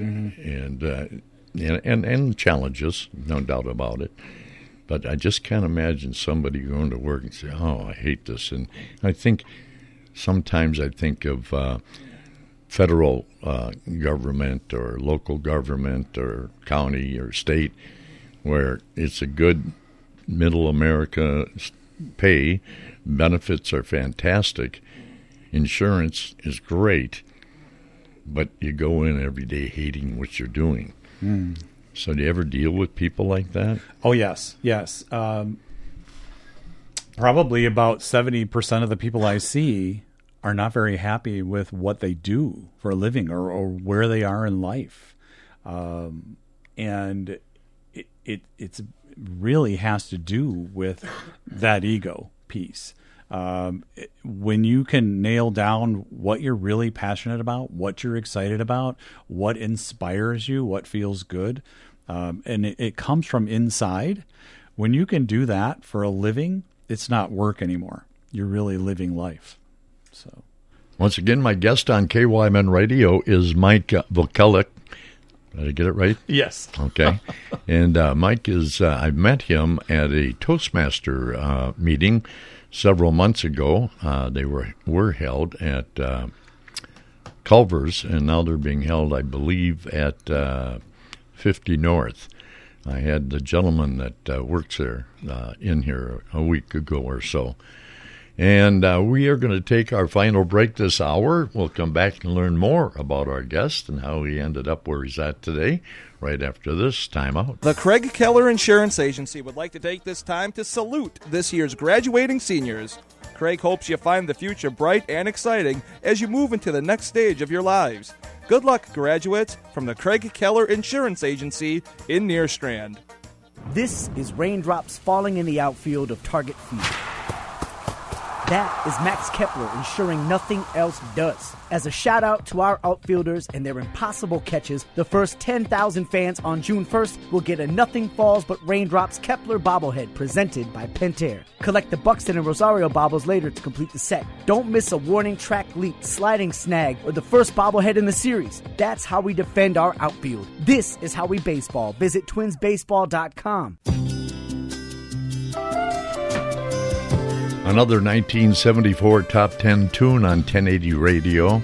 and challenges, no doubt about it. But I just can't imagine somebody going to work and say, I hate this. And sometimes I think of federal government or local government or county or state, where it's a good middle America pay, benefits are fantastic, insurance is great, but you go in every day hating what you're doing. So do you ever deal with people like that? Oh, yes. Probably about 70% of the people I see are not very happy with what they do for a living or where they are in life. And it's really has to do with that ego piece. When you can nail down what you're really passionate about, what you're excited about, what inspires you, what feels good, and it comes from inside. When you can do that for a living, it's not work anymore. You're really living life. So, once again, my guest on KYMN Radio is Mike Vokelik. Did I get it right? Yes. Okay. And Mike is, I met him at a Toastmaster meeting several months ago. They were held at Culver's, and now they're being held, I believe, at 50 North. I had the gentleman that works there in here a week ago or so. And we are going to take our final break this hour. We'll come back and learn more about our guest and how he ended up where he's at today, right after this timeout. The Craig Keller Insurance Agency would like to take this time to salute this year's graduating seniors. Craig hopes you find the future bright and exciting as you move into the next stage of your lives. Good luck, graduates, from the Craig Keller Insurance Agency in Nearstrand. This is raindrops falling in the outfield of Target Field. That is Max Kepler ensuring nothing else does. As a shout out to our outfielders and their impossible catches, the first 10,000 fans on June 1st will get a Nothing Falls But Raindrops Kepler bobblehead presented by Pentair. Collect the Buxton and Rosario bobbles later to complete the set. Don't miss a warning track leap, sliding snag, or the first bobblehead in the series. That's how we defend our outfield. This is how we baseball. Visit twinsbaseball.com. Another 1974 Top 10 tune on 1080 Radio.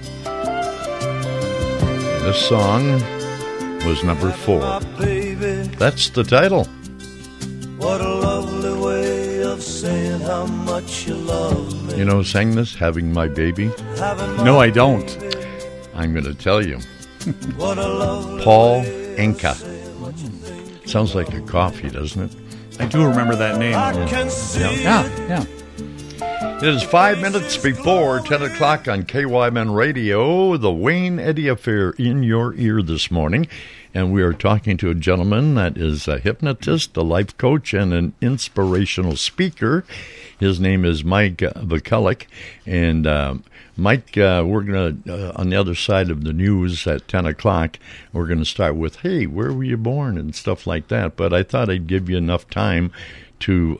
This song was number 4. That's the title. What a lovely way of saying how much you love me. You know who sang this, Having My Baby? No, I don't. I'm going to tell you. What a lovely Paul Anka. Sounds like a coffee, doesn't it? I do remember that name. Yeah. It is 5 minutes before 10 o'clock on KYMN Radio, the Wayne Eddy Affair in your ear this morning. And we are talking to a gentleman that is a hypnotist, a life coach, and an inspirational speaker. His name is Mike Vacolic. And Mike, we're going to, on the other side of the news at 10 o'clock, we're going to start with, hey, where were you born and stuff like that. But I thought I'd give you enough time to,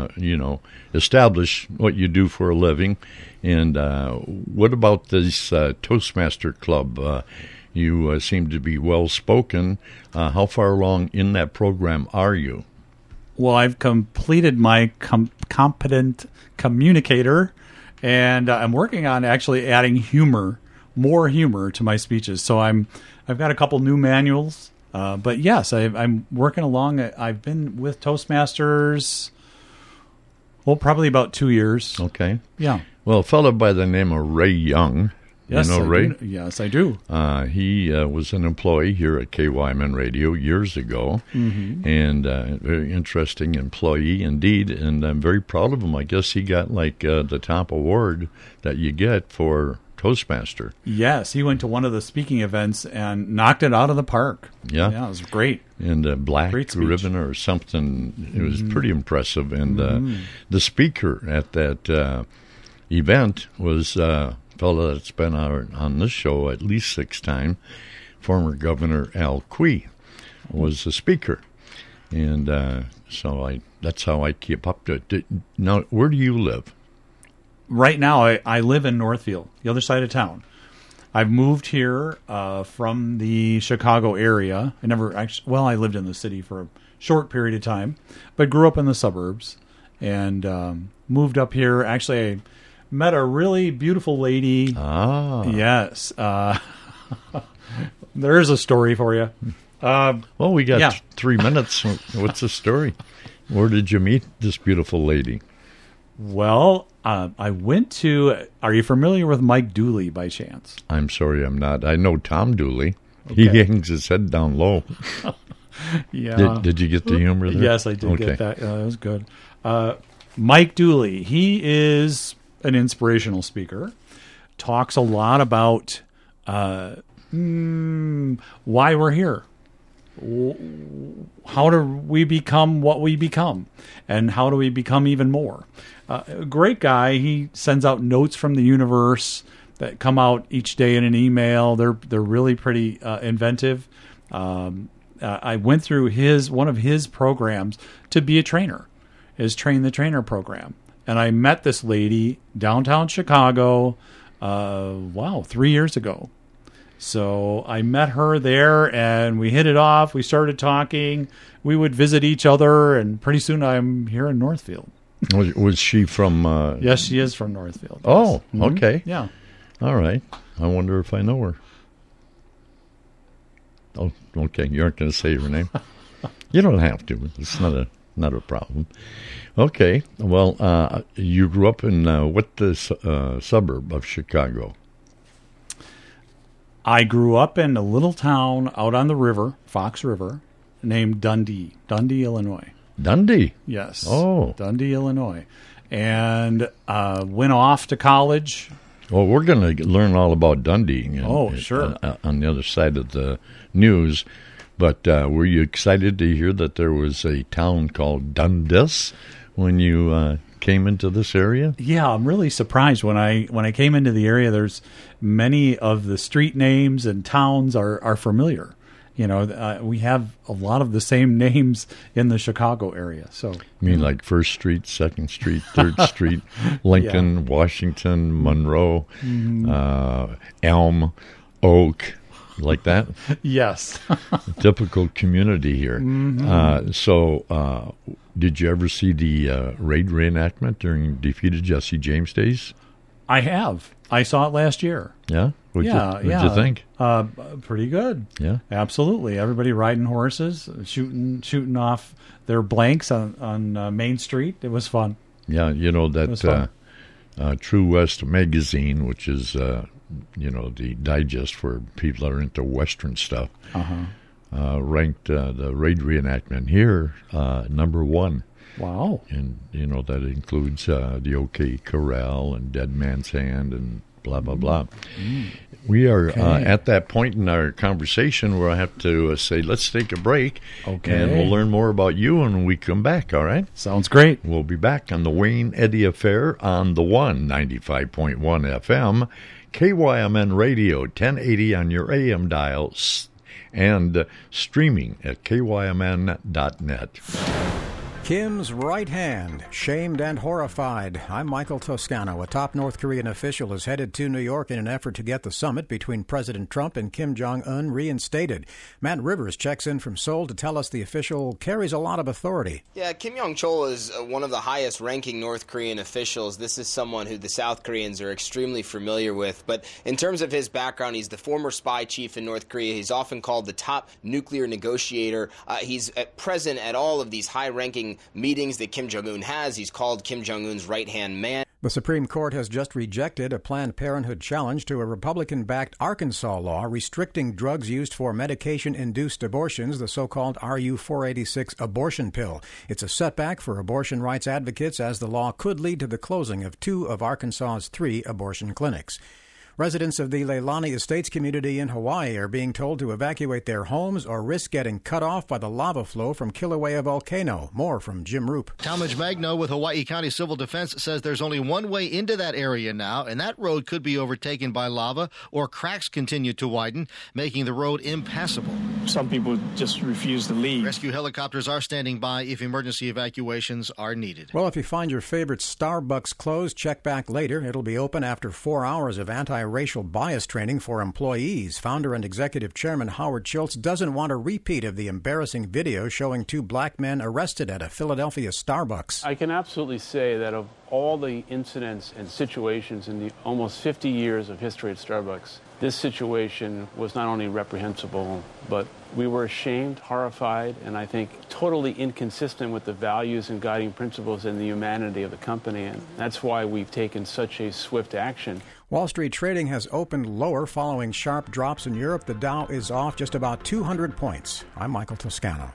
establish what you do for a living. And what about this Toastmaster Club? You seem to be well-spoken. How far along in that program are you? Well, I've completed my competent communicator, and I'm working on actually adding more humor to my speeches. So I've got a couple new manuals. But yes, I'm working along. I've been with Toastmasters, probably about 2 years. Okay. Yeah. Well, a fellow by the name of Ray Young. Yes, you know Ray? Yes, I do. He was an employee here at KYMN Radio years ago, and a very interesting employee indeed, and I'm very proud of him. I guess he got the top award that you get for Toastmaster. Yes, he went to one of the speaking events and knocked it out of the park. Yeah, it was great. And a black ribbon or something. It was pretty impressive. And the speaker at that event was a fellow that's been on this show at least 6 times. Former Governor Al Quie was the speaker. And so that's how I keep up to it. Now, where do you live? Right now, I live in Northfield, the other side of town. I've moved here from the Chicago area. I lived in the city for a short period of time, but grew up in the suburbs and moved up here. Actually, I met a really beautiful lady. Ah. Yes. There's a story for you. Well, we got 3 minutes. What's the story? Where did you meet this beautiful lady? Well, I went to... Are you familiar with Mike Dooley by chance? I'm sorry, I'm not. I know Tom Dooley. Okay. He hangs his head down low. Yeah. Did you get the humor there? Yes, I did get that. That was good. Mike Dooley, he is an inspirational speaker. Talks a lot about why we're here. How do we become what we become? And how do we become even more? Great guy. He sends out notes from the universe that come out each day in an email. They're really pretty inventive. I went through one of his programs to be a trainer, his Train the Trainer program. And I met this lady downtown Chicago, 3 years ago. So I met her there, and we hit it off. We started talking. We would visit each other, and pretty soon I'm here in Northfield. Was she from... Yes, she is from Northfield. Oh, yes. Okay. Yeah. All right. I wonder if I know her. Oh, okay. You aren't going to say her name. You don't have to. It's not a problem. Okay. Well, you grew up in what suburb of Chicago? I grew up in a little town out on the river, Fox River, named Dundee, Illinois. Dundee? Yes. Oh. Dundee, Illinois. And went off to college. Well, we're going to learn all about Dundee. Sure. On the other side of the news. But were you excited to hear that there was a town called Dundas when you came into this area? Yeah, I'm really surprised when I came into the area. There's many of the street names and towns are familiar. You know, we have a lot of the same names in the Chicago area. So, you mean like 1st Street, 2nd Street, 3rd Street, Lincoln, Washington, Monroe, Elm, Oak, like that? Yes. Typical community here. So, did you ever see the raid reenactment during Defeated Jesse James days? I have. I saw it last year. Yeah? What'd you think? Pretty good. Yeah? Absolutely. Everybody riding horses, shooting off their blanks on Main Street. It was fun. Yeah, you know that True West magazine, which is, the digest for people that are into Western stuff, ranked the raid reenactment here number 1. Wow. And, that includes the OK Corral and Dead Man's Hand and blah, blah, blah. We are at that point in our conversation where I have to say, let's take a break. Okay. And we'll learn more about you when we come back, all right? Sounds great. We'll be back on the Wayne Eddy Affair on the 95.1 FM, KYMN Radio, 1080 on your AM dials, and streaming at kymn.net. Kim's right hand, shamed and horrified. I'm Michael Toscano. A top North Korean official is headed to New York in an effort to get the summit between President Trump and Kim Jong-un reinstated. Matt Rivers checks in from Seoul to tell us the official carries a lot of authority. Yeah, Kim Yong-chol is one of the highest-ranking North Korean officials. This is someone who the South Koreans are extremely familiar with. But in terms of his background, he's the former spy chief in North Korea. He's often called the top nuclear negotiator. He's present at all of these high-ranking meetings that Kim Jong-un has. He's called Kim Jong-un's right-hand man. The Supreme Court has just rejected a Planned Parenthood challenge to a Republican-backed Arkansas law restricting drugs used for medication-induced abortions, the so-called RU-486 abortion pill. It's a setback for abortion rights advocates as the law could lead to the closing of 2 of Arkansas's 3 abortion clinics. Residents of the Leilani Estates community in Hawaii are being told to evacuate their homes or risk getting cut off by the lava flow from Kilauea volcano. More from Jim Roop. Talmadge Magno with Hawaii County Civil Defense says there's only one way into that area now, and that road could be overtaken by lava or cracks continue to widen, making the road impassable. Some people just refuse to leave. Rescue helicopters are standing by if emergency evacuations are needed. Well, if you find your favorite Starbucks closed, check back later. It'll be open after 4 hours of anti-racial bias training for employees. Founder and executive chairman Howard Schultz doesn't want a repeat of the embarrassing video showing 2 black men arrested at a Philadelphia Starbucks. I can absolutely say that of all the incidents and situations in the almost 50 years of history at Starbucks, this situation was not only reprehensible, but we were ashamed, horrified, and I think totally inconsistent with the values and guiding principles and the humanity of the company. And that's why we've taken such a swift action. Wall Street trading has opened lower following sharp drops in Europe. The Dow is off just about 200 points. I'm Michael Toscano.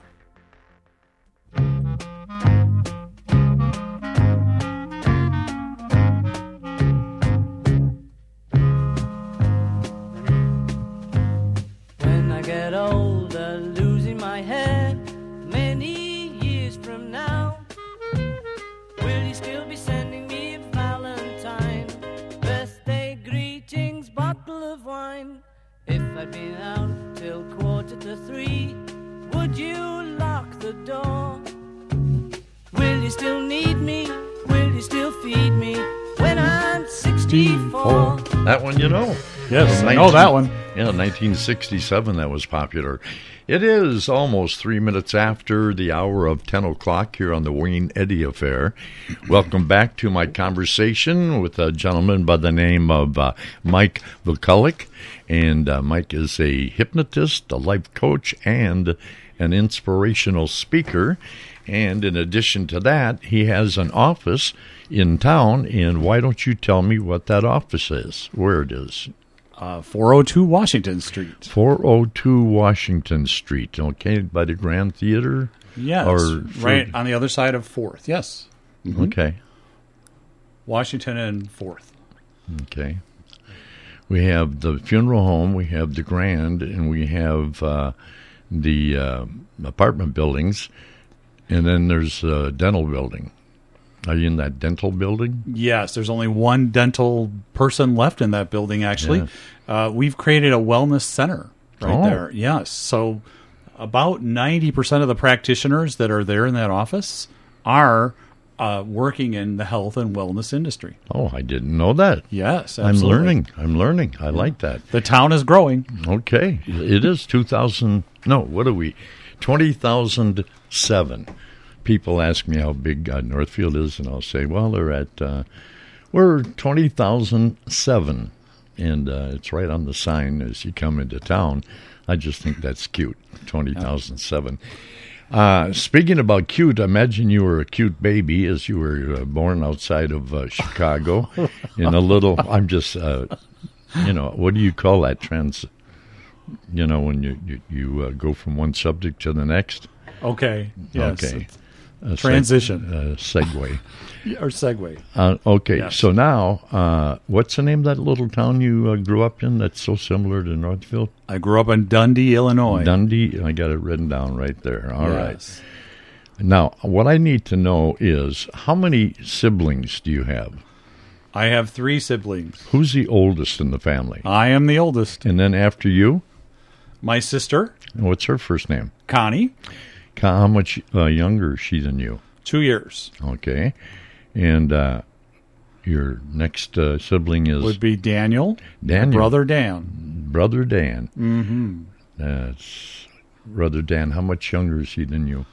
When I get older, losing my head, many years from now, will you still be sending me a Valentine? Birthday greetings, bottle of wine. If I'd been out till 2:45, would you lock the door? Will you still need me? Will you still feed me when I'm 64? That one you know. Yes, I know that one. Yeah, 1967 that was popular. It is almost 3 minutes after the hour of 10 o'clock here on the Wayne Eddy Affair. Welcome back to my conversation with a gentleman by the name of Mike Vukulik. And Mike is a hypnotist, a life coach, and an inspirational speaker. And in addition to that, he has an office in town. And why don't you tell me what that office is, where it is? 402 Washington Street. 402 Washington Street, okay, by the Grand Theater? Yes, right on the other side of 4th, yes. Mm-hmm. Okay. Washington and 4th. Okay. We have the funeral home, we have the Grand, and we have the apartment buildings, and then there's a dental building. Are you in that dental building? Yes, there's only one dental person left in that building, actually. Yeah. We've created a wellness center there. Yes, so about 90% of the practitioners that are there in that office are working in the health and wellness industry. Oh, I didn't know that. Yes, absolutely. I'm learning. I like that. The town is growing. Okay. It is 20,007. People ask me how big Northfield is, and I'll say, well, we're 20,007, and it's right on the sign as you come into town. I just think that's cute, 20,007. Speaking about cute, imagine you were a cute baby as you were born outside of Chicago in a little, I'm just, what do you call that? When you go from one subject to the next? Okay, yes. Okay. Transition. Segue. Or segue. Okay, yes. So now, what's the name of that little town you grew up in that's so similar to Northfield? I grew up in Dundee, Illinois. Dundee, I got it written down right there. All right. Now, what I need to know is, how many siblings do you have? I have 3 siblings. Who's the oldest in the family? I am the oldest. And then after you? My sister. And what's her first name? Connie. How much younger is she than you? 2 years. Okay. And your next sibling would be Daniel. Daniel. Brother Dan. Brother Dan. Mm-hmm. That's Brother Dan. How much younger is he than you?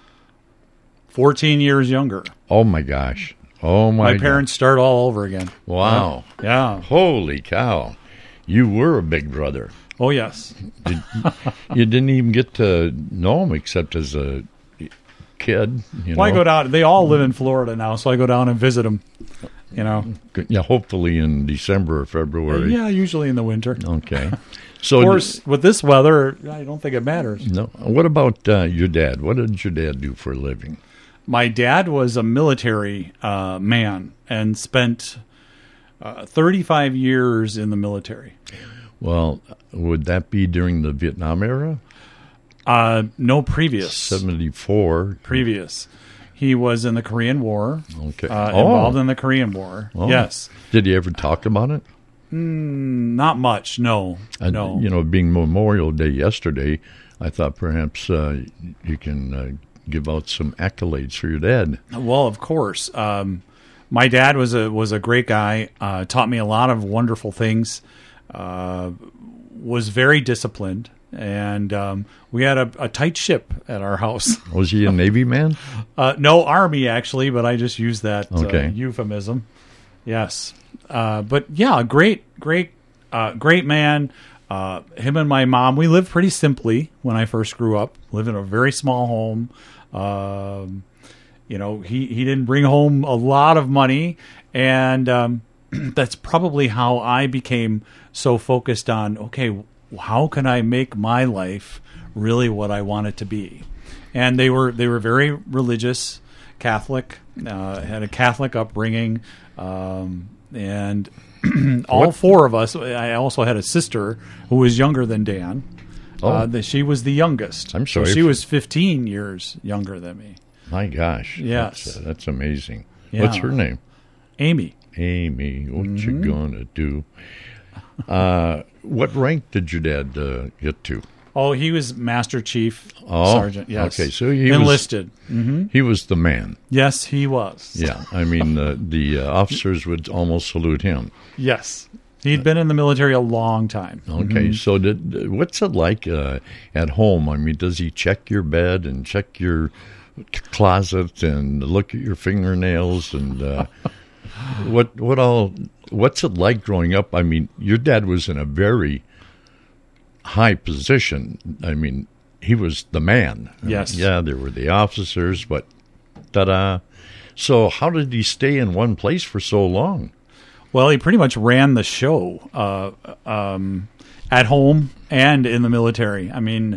14 years younger. Oh, my gosh. Oh, my parents start all over again. Wow. Yeah. Holy cow. You were a big brother. Oh, yes. You didn't even get to know him except as a kid. I go down. They all live in Florida now, so I go down and visit them. Yeah, hopefully in December or February. Yeah, usually in the winter. Okay. So, of course, with this weather, I don't think it matters. No. What about your dad? What did your dad do for a living? My dad was a military man and spent 35 years in the military. Well, would that be during the Vietnam era? No, previous. 74. Previous. He was in the Korean War. Okay. Involved in the Korean War. Oh. Yes. Did he ever talk about it? Not much, no. No. Being Memorial Day yesterday, I thought perhaps you can give out some accolades for your dad. Well, of course. My dad was a great guy. Taught me a lot of wonderful things. Was very disciplined, and we had a tight ship at our house. Was he a Navy man? No, Army actually, but I just used that euphemism. Yes, but yeah, great man. Him and my mom, we lived pretty simply when I first grew up. Lived in a very small home. He didn't bring home a lot of money, and that's probably how I became so focused on, okay, how can I make my life really what I want it to be? And they were very religious, Catholic, had a Catholic upbringing, and all 4 of us. I also had a sister who was younger than Dan. She was the youngest. I'm sorry. So she was 15 years younger than me. My gosh. Yes. That's amazing. Yeah. What's her name? Amy. Amy, what you gonna do? What rank did your dad get to? Oh, he was Master Chief Sergeant. Yes. Okay, so he enlisted. He was the man. Yes, he was. Yeah, I mean the officers would almost salute him. Yes. He'd been in the military a long time. Okay, Mhm. so what's it like at home? I mean, does he check your bed and check your closet and look at your fingernails and what's it like growing up? I mean, your dad was in a very high position. I mean, he was the man. Yes. Yeah, there were the officers, but ta-da. So how did he stay in one place for so long? Well, he pretty much ran the show at home and in the military. I mean,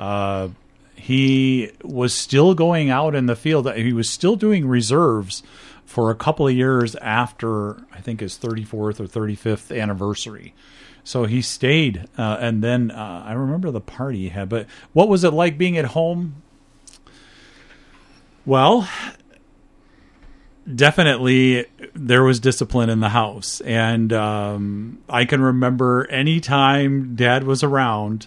he was still going out in the field. He was still doing reserves for a couple of years after, I think, his 34th or 35th anniversary. So he stayed, and then I remember the party he had. But what was it like being at home? Well, definitely there was discipline in the house. And I can remember any time Dad was around,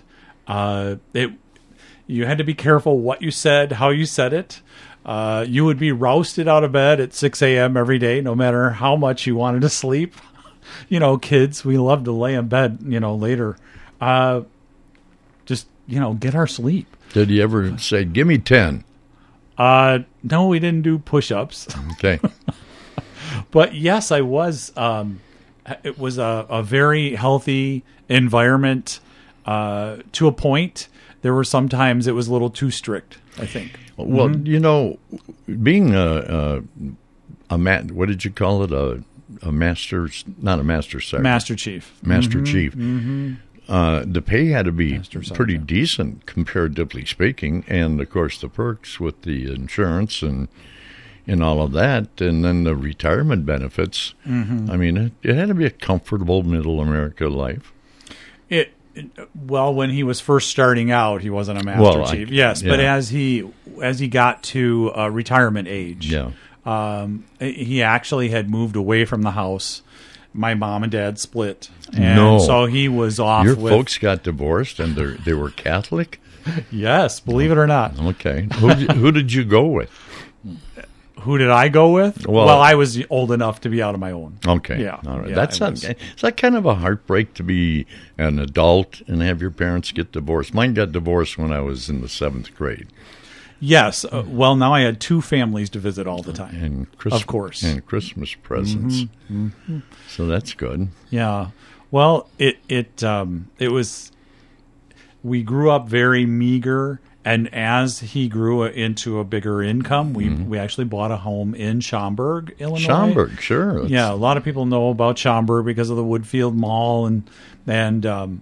you had to be careful what you said, how you said it. You would be rousted out of bed at 6 a.m. every day, no matter how much you wanted to sleep. You know, kids, we love to lay in bed, later. Just, get our sleep. Did he ever say, give me 10? No, we didn't do push-ups. Okay. But yes, I was. It was a very healthy environment to a point. There were sometimes it was a little too strict, I think. Well, being a what did you call it? A master, not a master sergeant. Master chief. Master Mhm, chief. mhm. The pay had to be Master pretty sergeant. decent, comparatively speaking, and of course the perks with the insurance and all of that, and then the retirement benefits. Mhm. I mean, it had to be a comfortable middle America life. Well, when he was first starting out, he wasn't a master chief. Yes, but yeah. as he got to retirement age, Yeah. He actually had moved away from the house. My mom and dad split, and No. so he was off. Your with, folks got divorced, and they were Catholic. Yes, believe it or not. Okay, who did you go with? Who did I go with? Well- Well, I was old enough to be out on my own. Okay, Yeah, all right. yeah, That's I not. was. Is that kind of a heartbreak to be an adult and have your parents get divorced? Mine got divorced when I was in the 7th grade. Yes. Well, now I had two families to visit all the time. And of course. and Christmas presents. Mhm, mhm. So that's good. Yeah. Well, it was. We grew up very meager, and as he grew into a bigger income, we actually bought a home in Schaumburg, Illinois. Schaumburg, sure. That's- Yeah, a lot of people know about Schaumburg because of the Woodfield Mall and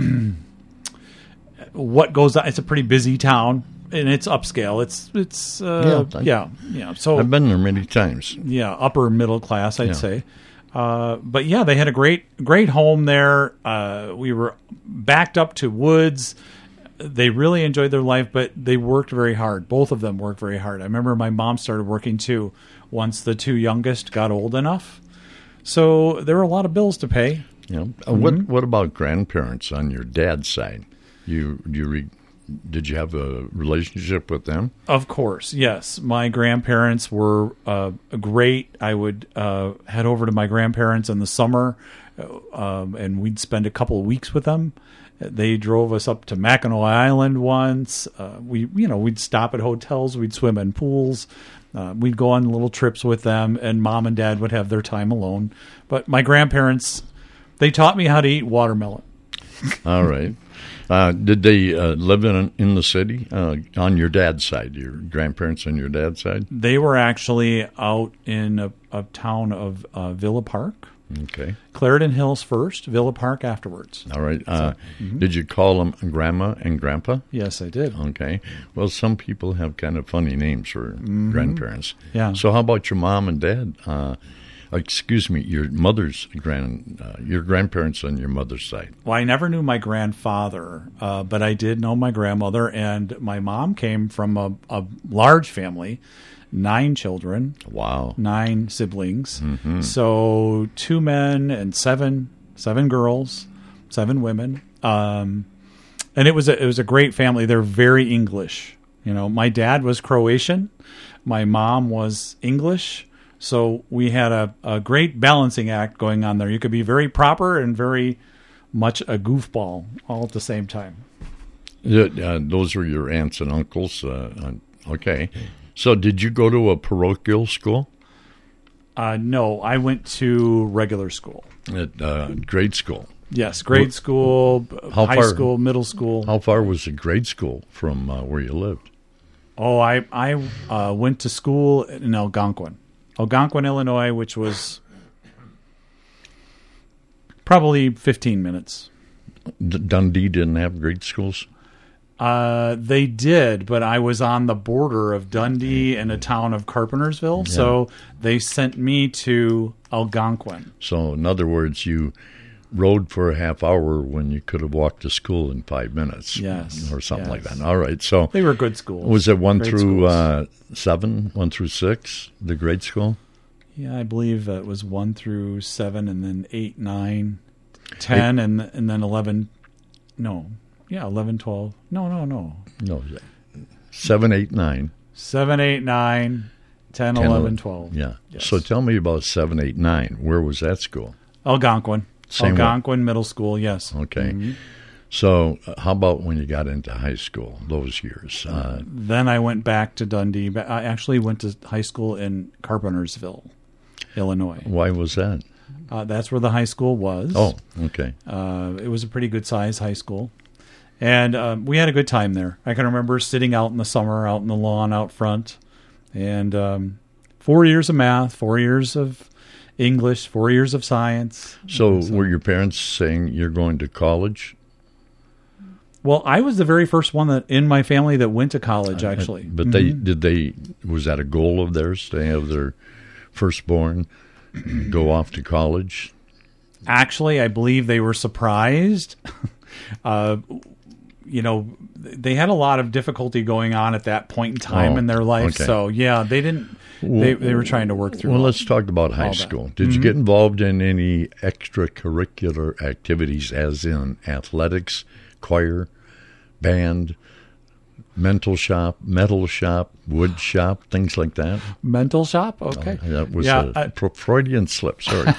what goes on. It's a pretty busy town. And it's upscale. It's yeah. So I've been there many times. Yeah, upper middle class, I'd Yeah. say. But yeah, they had a great home there. We were backed up to woods. They really enjoyed their life, but they worked very hard. Both of them worked very hard. I remember my mom started working too once the two youngest got old enough. So there were a lot of bills to pay. Yeah. What about grandparents on your dad's side? Did you have a relationship with them? Of course, yes. My grandparents were great. I would head over to my grandparents in the summer, and we'd spend a couple of weeks with them. They drove us up to Mackinac Island once. We'd stop at hotels. We'd swim in pools. We'd go on little trips with them, and Mom and Dad would have their time alone. But my grandparents, they taught me how to eat watermelon. All right. Did they live in the city on your dad's side? Your grandparents on your dad's side? They were actually out in a town of Villa Park. Okay. Clarendon Hills first, Villa Park afterwards. All right. Did you call them Grandma and Grandpa? Yes, I did. Okay. Well, some people have kind of funny names for grandparents. Yeah. So how about your mom and dad? Excuse me, your grandparents on your mother's side. Well, I never knew my grandfather, but I did know my grandmother, and my mom came from a large family, 9 children. Wow. 9 siblings. Mm-hmm. So 2 men and 7 girls, 7 women. And it was a great family. They're very English. My dad was Croatian. My mom was English. So we had a great balancing act going on there. You could be very proper and very much a goofball all at the same time. Those were your aunts and uncles. Okay. So did you go to a parochial school? No, I went to regular school. At grade school? Yes, grade school, high school, middle school. How far was the grade school from where you lived? Oh, I went to school in Algonquin, Illinois, which was probably 15 minutes. Dundee didn't have grade schools? They did, but I was on the border of Dundee and a town of Carpentersville, so they sent me to Algonquin. So, in other words, you rode for a half hour when you could have walked to school in 5 minutes. Yes. Or something like that. All right. So they were good schools. Was it 1 Great through schools. 7, 1 through 6, the grade school? Yeah, I believe it was 1 through 7 and then 8, 9, 10, and then 11. No. Yeah, 11, 12. No. No. 7, 8, 9. 7, 8, 9, 10, 11, 12. Yeah. Yes. So tell me about 7, 8, 9. Where was that school? Algonquin. Same Algonquin Middle School, yes. Okay. Mm-hmm. So how about when you got into high school, those years? Then I went back to Dundee. I actually went to high school in Carpentersville, Illinois. Why was that? That's where the high school was. Oh, okay. It was a pretty good size high school. And we had a good time there. I can remember sitting out in the summer, out in the lawn out front. And 4 years of math, 4 years of English, 4 years of science. So were your parents saying you're going to college? Well, I was the very first one that in my family that went to college, actually. But was that a goal of theirs to have their firstborn go off to college? Actually, I believe they were surprised. They had a lot of difficulty going on at that point in time in their life. Okay. So, yeah, they didn't. They were trying to work through. Well, let's talk about high school. Did you get involved in any extracurricular activities, as in athletics, choir, band, metal shop, wood shop, things like that? Mental shop? Okay. That was a Freudian slip, sorry.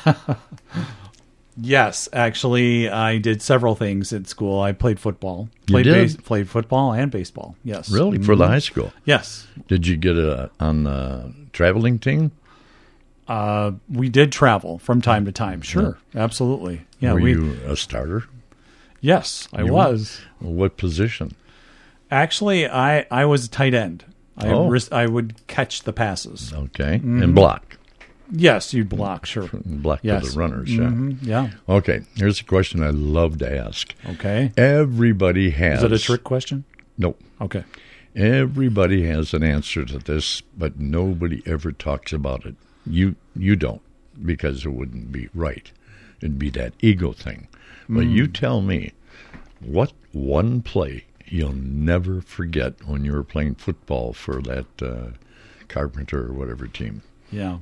Yes, actually, I did several things at school. I played football. Played football and baseball, yes. Really? For the high school? Yes. Did you get on the traveling team? We did travel from time to time, sure. Absolutely. Yeah. Were you a starter? Yes, I was. What position? Actually, I was a tight end. I would catch the passes. Okay. And block. Yes, you block, sure. Block for the runners, yeah. Okay, here's a question I love to ask. Okay. Everybody has... Is it a trick question? Nope. Okay. Everybody has an answer to this, but nobody ever talks about it. You don't, because it wouldn't be right. It'd be that ego thing. But you tell me, what one play you'll never forget when you were playing football for that Carpenter or whatever team? Yeah.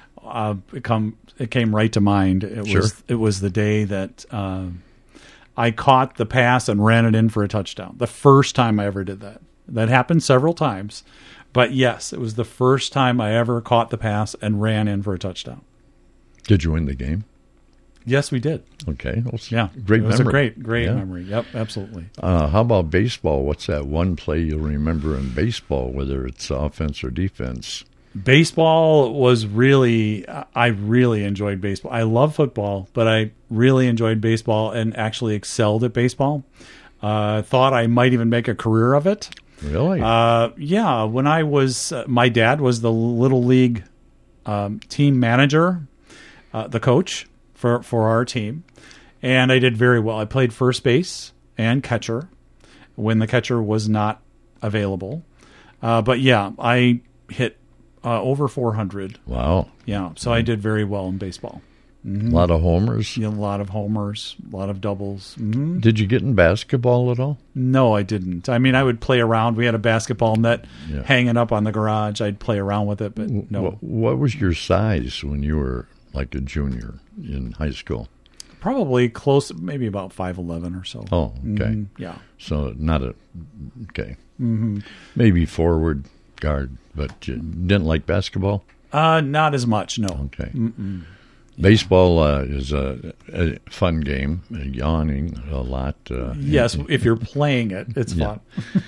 It came right to mind. It was the day that I caught the pass and ran it in for a touchdown. The first time I ever did that. That happened several times, but yes, it was the first time I ever caught the pass and ran in for a touchdown. Did you win the game? Yes, we did. Okay. Yeah. Great memory. It was a great memory. Yep, absolutely. How about baseball? What's that one play you'll remember in baseball, whether it's offense or defense? Baseball was I really enjoyed baseball. I love football, but I really enjoyed baseball and actually excelled at baseball. Thought I might even make a career of it. Really? Yeah. When I was, my dad was the Little League team manager, the coach for our team, and I did very well. I played first base and catcher when the catcher was not available. But yeah, I hit over 400. Wow. Yeah, so I did very well in baseball. Mm-hmm. A lot of homers? Yeah, a lot of homers, a lot of doubles. Mm-hmm. Did you get in basketball at all? No, I didn't. I mean, I would play around. We had a basketball net hanging up on the garage. I'd play around with it, but no. What was your size when you were like a junior in high school? Probably close, maybe about 5'11" or so. Oh, okay. Mm-hmm. Yeah. So not okay. Mm-hmm. Maybe forward guard, but you didn't like basketball? Not as much, no. Okay. Mm-mm. Baseball is a fun game, yawning a lot. Yes, if you're playing it, it's fun.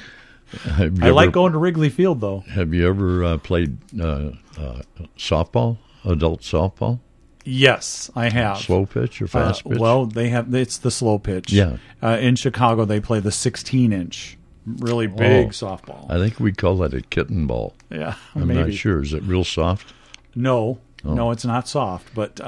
I like going to Wrigley Field, though. Have you ever played softball, adult softball? Yes, I have. Slow pitch or fast pitch? Well, they have. It's the slow pitch. Yeah. In Chicago, they play the 16-inch, really big softball. I think we call that a kitten ball. Yeah, I'm maybe. not sure. Is it real soft? No, Oh. no, it's not soft. But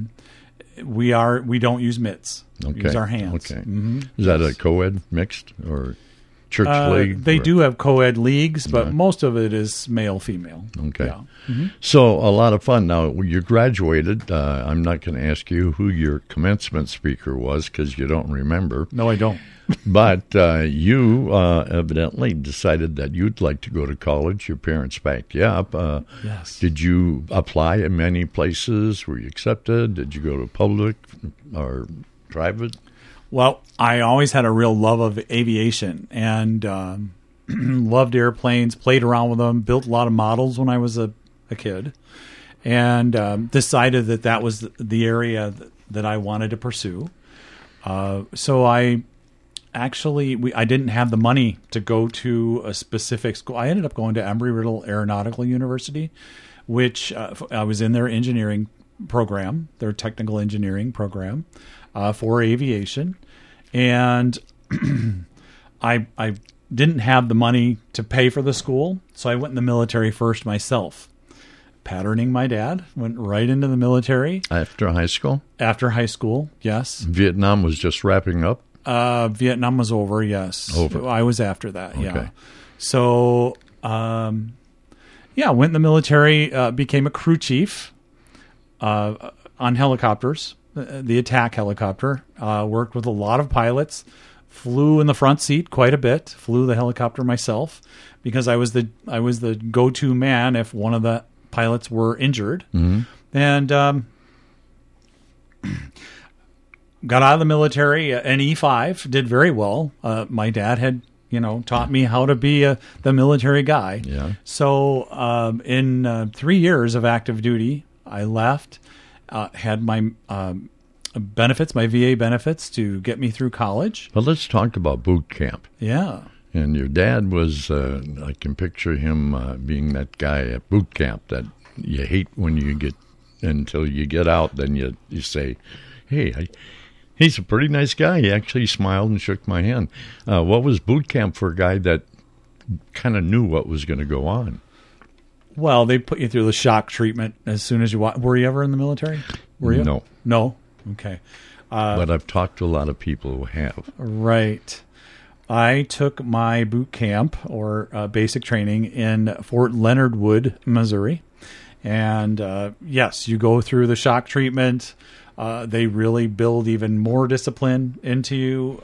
we don't use mitts. We use our hands. Okay. Mm-hmm. Is that a co-ed mixed or church league? They do have co-ed leagues, but most of it is male-female. Okay. Yeah. Mm-hmm. So a lot of fun. Now, you graduated. I'm not going to ask you who your commencement speaker was because you don't remember. No, I don't. But you evidently decided that you'd like to go to college. Your parents backed you up. Yes. Did you apply in many places? Were you accepted? Did you go to public or private? Well, I always had a real love of aviation and loved airplanes, played around with them, built a lot of models when I was a kid, and decided that was the area that I wanted to pursue. So I didn't have the money to go to a specific school. I ended up going to Embry-Riddle Aeronautical University, which I was in their engineering program, their technical engineering program for aviation. And I didn't have the money to pay for the school, so I went in the military first myself. Patterning my dad, went right into the military. After high school? After high school, yes. Vietnam was just wrapping up? Vietnam was over, yes. Over. I was after that, Okay. yeah. So, went in the military, became a crew chief on helicopters, the attack helicopter. Worked with a lot of pilots, flew in the front seat quite a bit, flew the helicopter myself because I was the go-to man if one of the pilots were injured. Mm-hmm. And got out of the military, an E5, did very well. My dad had, taught me how to be the military guy. Yeah. So in 3 years of active duty, I left, had my benefits, my VA benefits to get me through college. But let's talk about boot camp. Yeah. And your dad was, I can picture him being that guy at boot camp that you hate when you get, until you get out, then you say, hey, he's a pretty nice guy. He actually smiled and shook my hand. What was boot camp for a guy that kind of knew what was going to go on? Well, they put you through the shock treatment as soon as you were you ever in the military? Were you? No. No? Okay. But I've talked to a lot of people who have. Right. I took my boot camp or basic training in Fort Leonard Wood, Missouri. And yes, you go through the shock treatment. They really build even more discipline into you.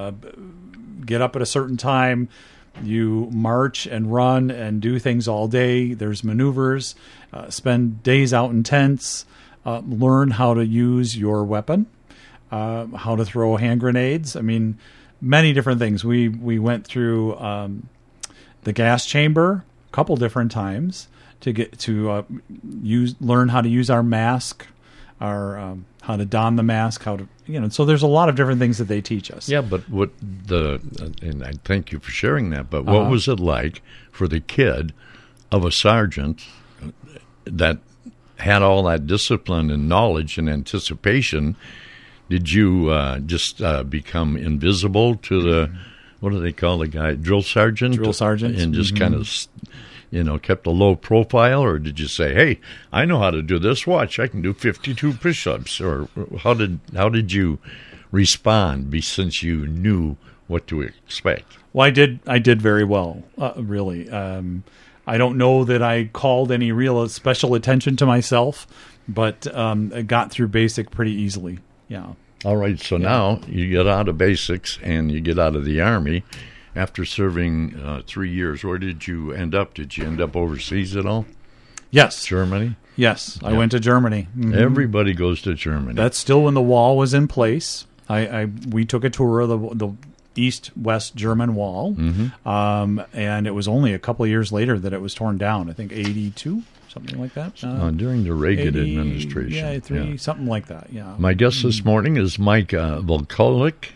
Get up at a certain time. You march and run and do things all day. There's maneuvers. Spend days out in tents. Learn how to use your weapon. How to throw hand grenades. I mean, many different things. We went through the gas chamber a couple different times to get to learn how to use our mask, our how to don the mask, how to So there's a lot of different things that they teach us. Yeah, but and I thank you for sharing that. But what was it like for the kid of a sergeant that had all that discipline and knowledge and anticipation? Did you just become invisible to the, what do they call the guy, drill sergeant? Drill sergeant. And just kind of, kept a low profile? Or did you say, hey, I know how to do this. Watch, I can do 52 push-ups. Or how did you respond since you knew what to expect? Well, I did very well, really. I don't know that I called any real special attention to myself, but I got through basic pretty easily. Yeah. All right. So now you get out of basics and you get out of the Army after serving 3 years. Where did you end up? Did you end up overseas at all? Yes. Germany? Yes. I went to Germany. Mm-hmm. Everybody goes to Germany. That's still when the wall was in place. We took a tour of the East-West German Wall, and it was only a couple of years later that it was torn down. I think 82, something like that. During the Reagan 80, administration. Yeah, something like that, yeah. My guest this morning is Mike Volkulik,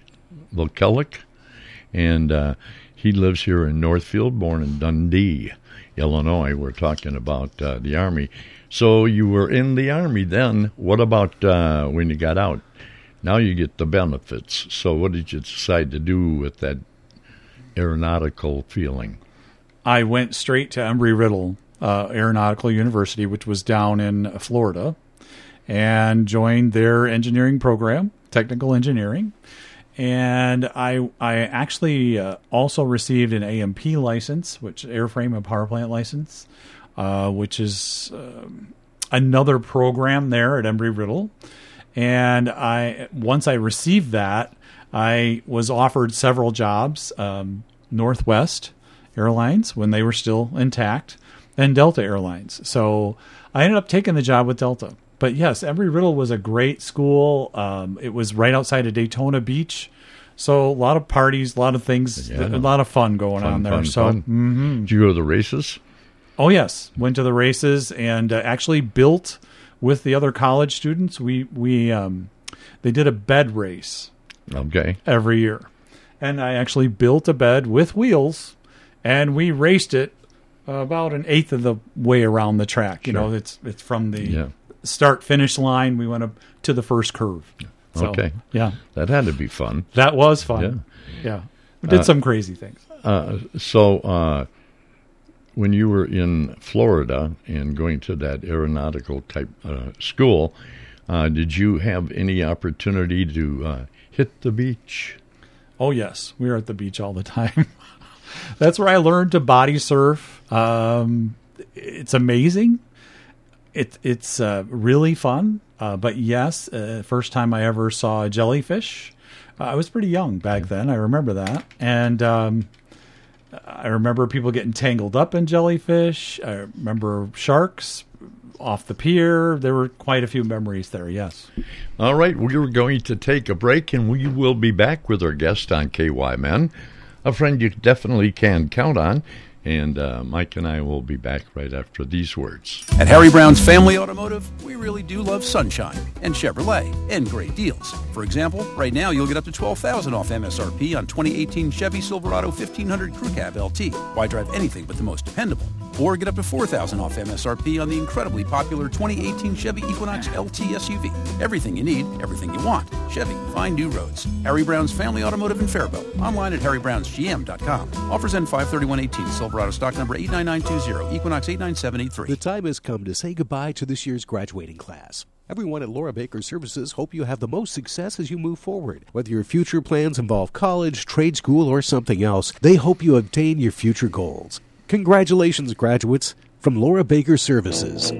and he lives here in Northfield, born in Dundee, Illinois. We're talking about the Army. So you were in the Army then. What about when you got out? Now you get the benefits. So what did you decide to do with that aeronautical feeling? I went straight to Embry-Riddle Aeronautical University, which was down in Florida, and joined their engineering program, technical engineering. And I actually also received an AMP license, which airframe and power plant license, which is another program there at Embry-Riddle. And once I received that, I was offered several jobs, Northwest Airlines when they were still intact, and Delta Airlines. So I ended up taking the job with Delta. But yes, Embry-Riddle was a great school. It was right outside of Daytona Beach. So a lot of parties, a lot of things, a lot of fun going on there. Fun. Mm-hmm. Did you go to the races? Oh, yes. Went to the races and actually built with the other college students. They did a bed race. Okay. Every year. And I actually built a bed with wheels, and we raced it about an eighth of the way around the track. You know, it's from the start-finish line. We went up to the first curve. So, okay. Yeah. That had to be fun. That was fun. Yeah. We did some crazy things. So when you were in Florida and going to that aeronautical type school, did you have any opportunity to hit the beach? Oh, yes. We were at the beach all the time. That's where I learned to body surf. It's amazing. It's really fun. But yes, first time I ever saw a jellyfish. I was pretty young back then. I remember that. And I remember people getting tangled up in jellyfish. I remember sharks off the pier. There were quite a few memories there, yes. All right, we're going to take a break, and we will be back with our guest on KYMN, a friend you definitely can count on. And Mike and I will be back right after these words. At Harry Brown's Family Automotive, we really do love sunshine and Chevrolet and great deals. For example, right now you'll get up to $12,000 off MSRP on 2018 Chevy Silverado 1500 Crew Cab LT. Why drive anything but the most dependable? Or get up to $4,000 off MSRP on the incredibly popular 2018 Chevy Equinox LT SUV. Everything you need, everything you want. Chevy, find new roads. Harry Brown's Family Automotive in Faribault. Online at harrybrownsgm.com. Offers end 5/31/18. Silverado stock number 89920. Equinox 89783. The time has come to say goodbye to this year's graduating class. Everyone at Laura Baker Services hope you have the most success as you move forward. Whether your future plans involve college, trade school, or something else, they hope you obtain your future goals. Congratulations, graduates, from Laura Baker Services.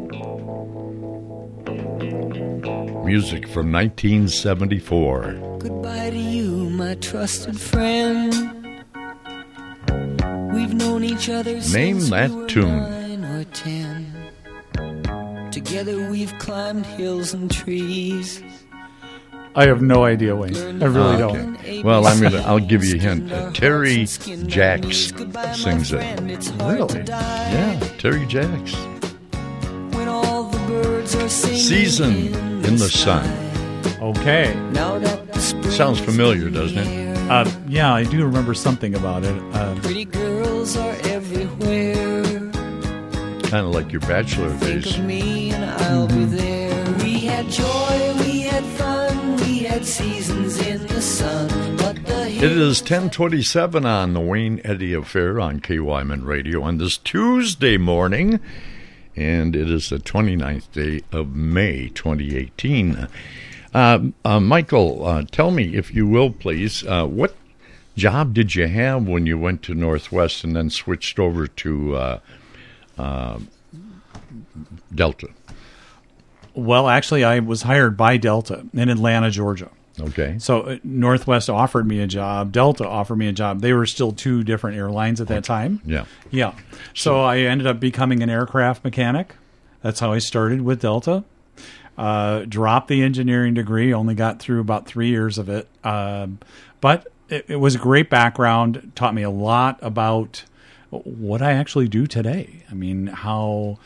Music from 1974. Goodbye to you, my trusted friend. We've known each other Name since that we were tune. 9 or 10. Together we've climbed hills and trees. I have no idea, Wayne. I really don't. Well, I'll give you a hint. Terry Jacks sings it. Really? Yeah, Terry Jacks. When all the birds are singing Season in the Sun. Okay. Now that the spring Sounds familiar, doesn't it? Yeah, I do remember something about it. pretty girls are everywhere. Kind of like your bachelor Think days. of me and I'll be there. We had joy, we had fun, we had seasons in the sun. But the It is 10:27 on the Wayne Eddy Affair on KYMN Radio on this Tuesday morning, and it is the 29th day of May 2018. Michael, tell me, if you will, please, what job did you have when you went to Northwest and then switched over to Delta? Well, actually, I was hired by Delta in Atlanta, Georgia. Okay. So Northwest offered me a job. Delta offered me a job. They were still two different airlines at that time. Yeah. Yeah. So I ended up becoming an aircraft mechanic. That's how I started with Delta. Dropped the engineering degree, only got through about 3 years of it. But it was a great background. Taught me a lot about what I actually do today. I mean, how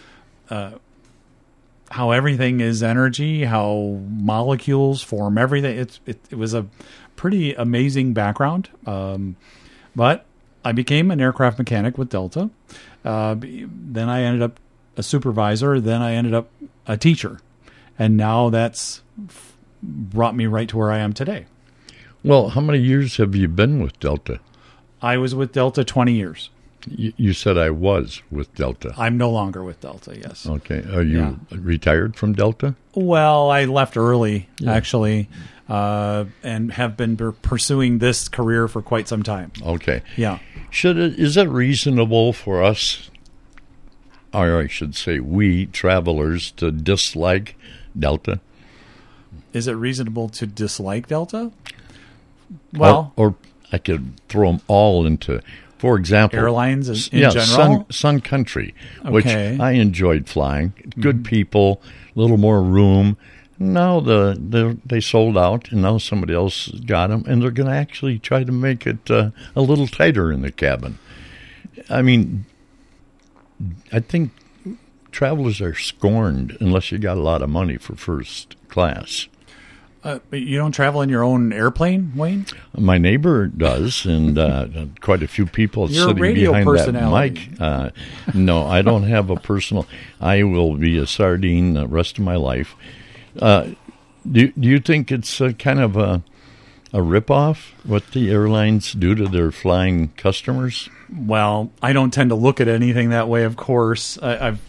how everything is energy, how molecules form everything. It was a pretty amazing background. But I became an aircraft mechanic with Delta. Then I ended up a supervisor. Then I ended up a teacher. And now that's brought me right to where I am today. Well, how many years have you been with Delta? I was with Delta 20 years. You said I was with Delta. I'm no longer with Delta, yes. Okay. Are you retired from Delta? Well, I left early, actually, and have been pursuing this career for quite some time. Okay. Yeah. Is it reasonable for us, or I should say we, travelers, to dislike Delta? Is it reasonable to dislike Delta? Well, or I could throw them all into... For example, airlines in general? Sun Country, which Okay. I enjoyed flying. Good people, a little more room. Now they sold out, and now somebody else got them, and they're going to actually try to make it a little tighter in the cabin. I mean, I think travelers are scorned unless you got a lot of money for first class. But you don't travel in your own airplane, Wayne? My neighbor does, and quite a few people You're a sitting radio behind personality. that mic. No, I don't have a personal. I will be a sardine the rest of my life. Do you think it's kind of a ripoff what the airlines do to their flying customers? Well, I don't tend to look at anything that way, of course.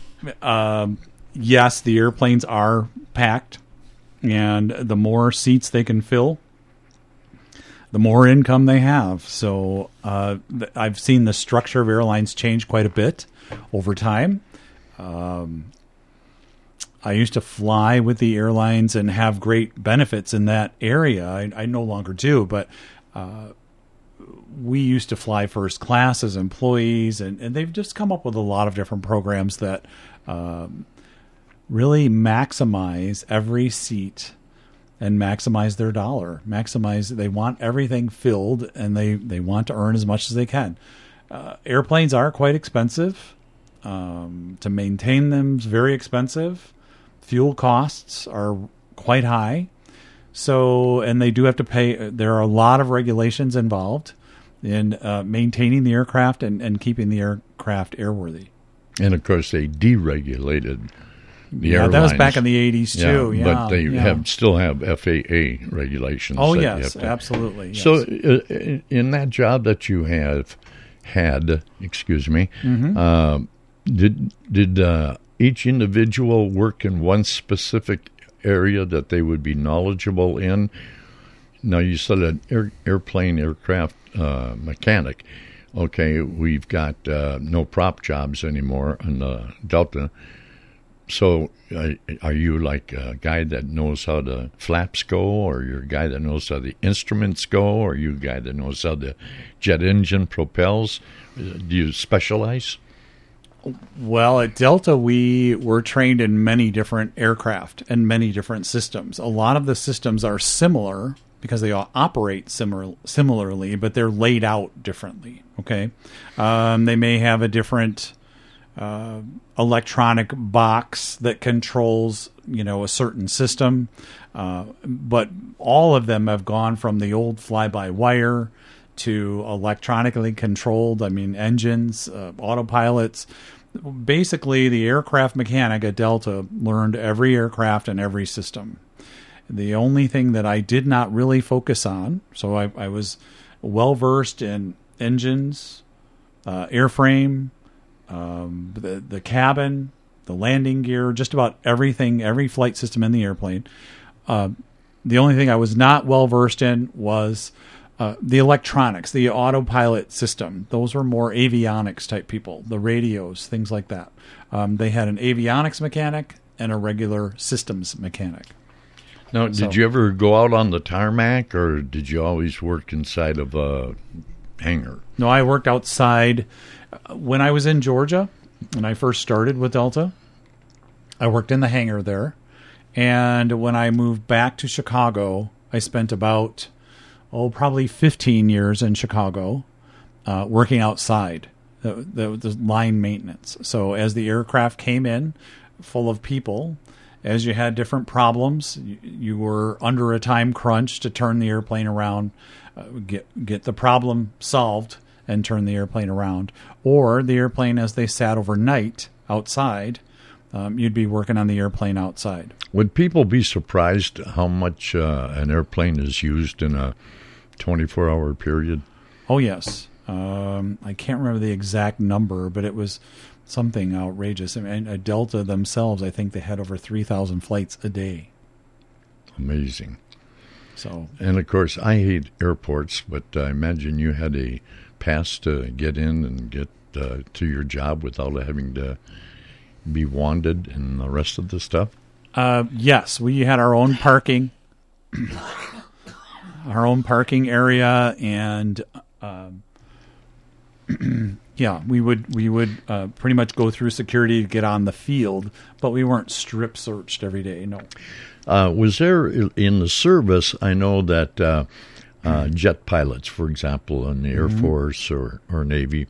Yes, the airplanes are packed. And the more seats they can fill, the more income they have. So I've seen the structure of airlines change quite a bit over time. I used to fly with the airlines and have great benefits in that area. I no longer do, but we used to fly first class as employees, and they've just come up with a lot of different programs that really maximize every seat and maximize their dollar. They want everything filled, and they want to earn as much as they can. Airplanes are quite expensive. To maintain them is very expensive. Fuel costs are quite high. So, and they do have to pay. There are a lot of regulations involved in maintaining the aircraft and keeping the aircraft airworthy. And of course, they deregulated the airlines. That was back in the 80s too. Yeah, but they still have FAA regulations. Oh yes, absolutely. Yes. So, in that job that you had, did each individual work in one specific area that they would be knowledgeable in? Now, you said an aircraft mechanic. Okay, we've got no prop jobs anymore on the Delta. So are you like a guy that knows how the flaps go, or you're a guy that knows how the instruments go, or you a guy that knows how the jet engine propels? Do you specialize? Well, at Delta, we were trained in many different aircraft and many different systems. A lot of the systems are similar because they all operate similarly, but they're laid out differently. Okay, they may have a different electronic box that controls, a certain system, but all of them have gone from the old fly-by-wire to electronically controlled. Engines, autopilots. Basically, the aircraft mechanic at Delta learned every aircraft and every system. The only thing that I did not really focus on, so I was well-versed in engines, airframe, the cabin, the landing gear, just about everything, every flight system in the airplane. The only thing I was not well-versed in was the electronics, the autopilot system. Those were more avionics type people, the radios, things like that. They had an avionics mechanic and a regular systems mechanic. Now, did you ever go out on the tarmac, or did you always work inside of a hangar? No, I worked outside. When I was in Georgia, when I first started with Delta, I worked in the hangar there. And when I moved back to Chicago, I spent about, probably 15 years in Chicago working outside, the line maintenance. So as the aircraft came in, full of people. As you had different problems, you were under a time crunch to turn the airplane around, get the problem solved, and turn the airplane around. Or the airplane, as they sat overnight outside, you'd be working on the airplane outside. Would people be surprised how much an airplane is used in a 24-hour period? Oh, yes. I can't remember the exact number, but it was something outrageous. And Delta themselves, I think they had over 3,000 flights a day. Amazing. So, and of course, I hate airports, but I imagine you had a pass to get in and get to your job without having to be wanded and the rest of the stuff? Yes, we had our own parking, area, and yeah, we would pretty much go through security to get on the field, but we weren't strip searched every day. No. Was there in the service? I know that jet pilots, for example, in the Air Force or Navy,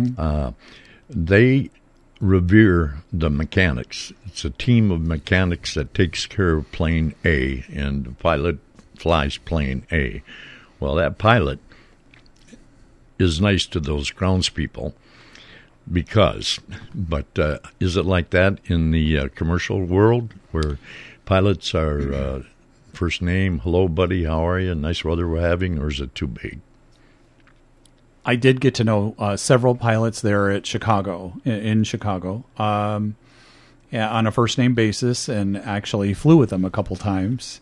they revere the mechanics. It's a team of mechanics that takes care of plane A, and the pilot flies plane A. Well, that pilot is nice to those groundspeople but is it like that in the commercial world where pilots are first name, hello, buddy, how are you, nice weather we're having, or is it too big? I did get to know several pilots there at Chicago, in Chicago, on a first-name basis, and actually flew with them a couple times.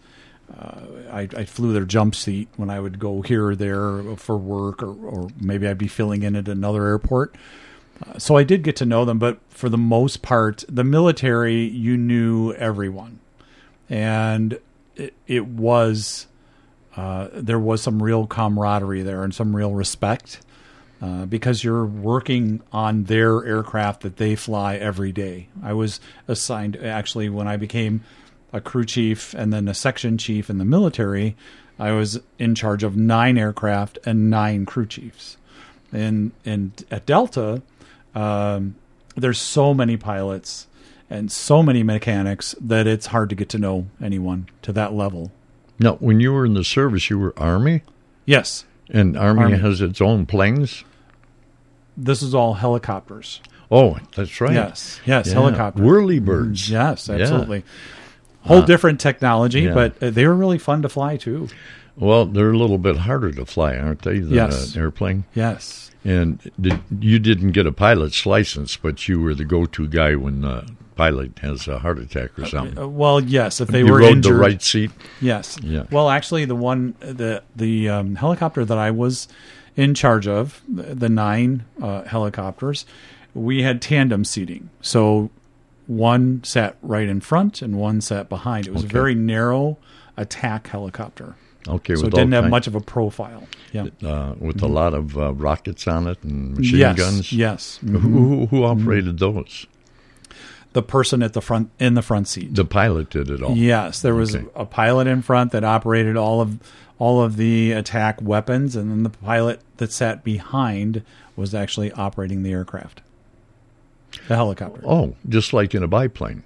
I flew their jump seat when I would go here or there for work, or maybe I'd be filling in at another airport. So I did get to know them, but for the most part, the military, you knew everyone. And it was, there was some real camaraderie there and some real respect. Because you're working on their aircraft that they fly every day. I was assigned, actually, when I became a crew chief and then a section chief in the military, I was in charge of 9 aircraft and 9 crew chiefs. And at Delta, there's so many pilots and so many mechanics that it's hard to get to know anyone to that level. Now, when you were in the service, you were Army? Yes. And Army has its own planes? This is all helicopters. Oh, that's right. Yes, helicopters. Whirlybirds. Yes, absolutely. Yeah. Whole different technology, but they were really fun to fly, too. Well, they're a little bit harder to fly, aren't they, than an airplane? Yes. And you didn't get a pilot's license, but you were the go-to guy when the pilot has a heart attack or something. Well, yes, if they you were rode injured. the right seat? Yes. Yeah. Well, actually, the helicopter that I was in charge of, the 9 helicopters, we had tandem seating. So one sat right in front and one sat behind. It was a very narrow attack helicopter. Okay, so it didn't have much of a profile. Yeah, with a lot of rockets on it and machine guns. Yes. Who operated those? The person at the front, in the front seat. The pilot did it all. Yes, there was a pilot in front that operated all of the attack weapons, and then the pilot that sat behind was actually operating the aircraft, the helicopter. Oh, just like in a biplane.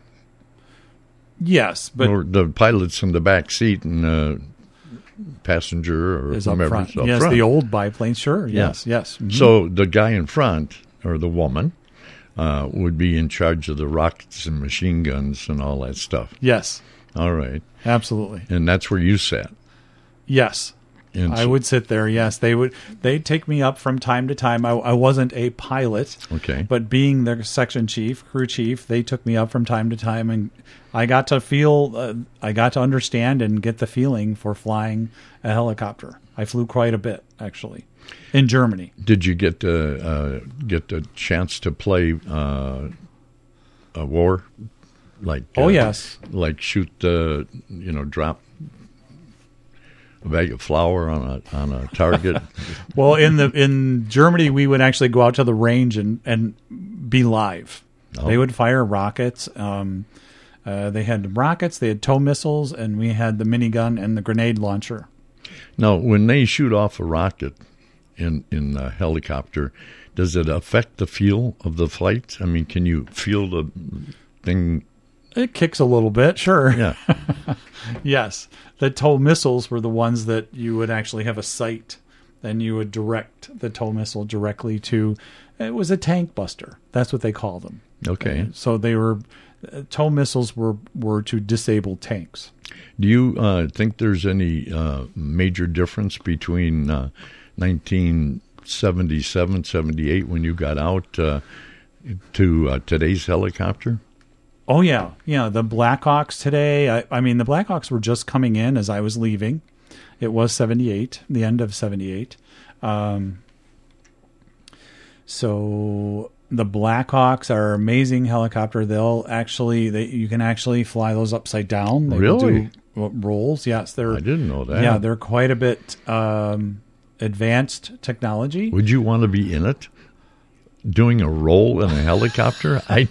Yes, but or the pilot's in the back seat and passenger or is whomever up front. is up Yes, front. the old biplane. Sure. Yes. Mm-hmm. So the guy in front or the woman would be in charge of the rockets and machine guns and all that stuff. Yes. All right. Absolutely. And that's where you sat. Yes. I would sit there. Yes, they'd take me up from time to time. I wasn't a pilot. Okay. But being the section chief, crew chief, they took me up from time to time, and I got to feel, I got to understand and get the feeling for flying a helicopter. I flew quite a bit, actually, in Germany. Did you get a chance to play a war, like? Oh yes. Like shoot, drop a bag of flour on a target. Well, in Germany, we would actually go out to the range and be live. Oh. They would fire rockets. They had rockets, they had tow missiles, and we had the minigun and the grenade launcher. Now, when they shoot off a rocket in a helicopter, does it affect the feel of the flight? I mean, can you feel the thing It kicks a little bit, sure. Yeah. Yes. The TOW missiles were the ones that you would actually have a sight, and you would direct the TOW missile directly to. It was a tank buster. That's what they call them. Okay. So they were TOW missiles were to disable tanks. Do you think there's any major difference between 1977, 78 when you got out to today's helicopter? Oh, yeah. Yeah, the Blackhawks today, I mean, the Blackhawks were just coming in as I was leaving. It was 78, the end of 78. So the Blackhawks are an amazing helicopter. You can actually fly those upside down. They Really? do rolls. Yes, I didn't know that. Yeah, they're quite a bit advanced technology. Would you want to be in it? Doing a roll in a helicopter? I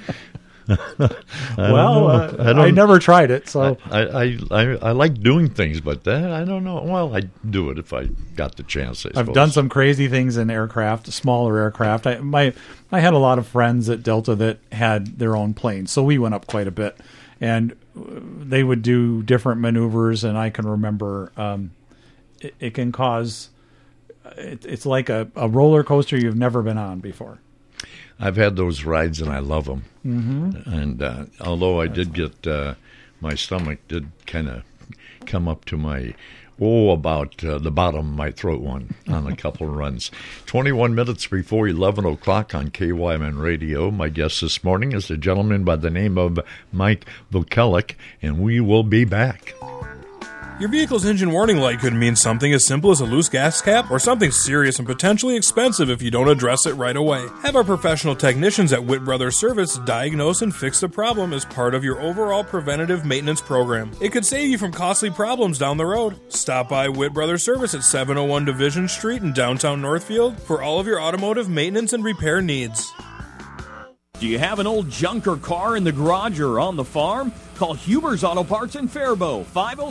never tried it, so I like doing things, but that I don't know. Well, I'd do it if I got the chance. I've done some crazy things in aircraft, smaller aircraft. I had a lot of friends at Delta that had their own planes, so we went up quite a bit, and they would do different maneuvers. And I can remember it can cause. It's like a roller coaster you've never been on before. I've had those rides and I love them. Mm-hmm. And although I did get my stomach did kind of come up to about the bottom of my throat one on a couple of runs. 21 minutes before 11 o'clock on KYMN Radio. My guest this morning is a gentleman by the name of Mike Vokelek, and we will be back. Your vehicle's engine warning light could mean something as simple as a loose gas cap or something serious and potentially expensive if you don't address it right away. Have our professional technicians at Witt Brothers Service diagnose and fix the problem as part of your overall preventative maintenance program. It could save you from costly problems down the road. Stop by Witt Brothers Service at 701 Division Street in downtown Northfield for all of your automotive maintenance and repair needs. Do you have an old junker car in the garage or on the farm? Call Huber's Auto Parts in Faribault,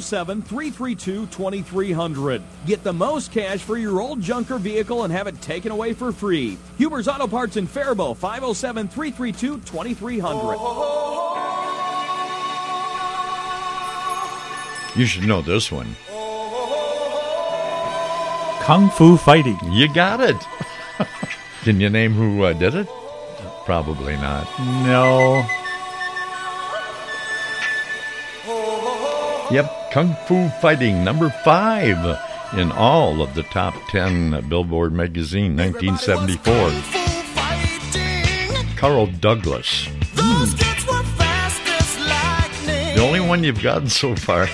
507-332-2300. Get the most cash for your old junker vehicle and have it taken away for free. Huber's Auto Parts in Faribault, 507-332-2300. You should know this one. Kung Fu Fighting. You got it. Can you name who did it? Probably not. No. Yep, Kung Fu Fighting, number 5 in all of the top 10 Billboard magazine, 1974. Carl Douglas. The only one you've gotten so far.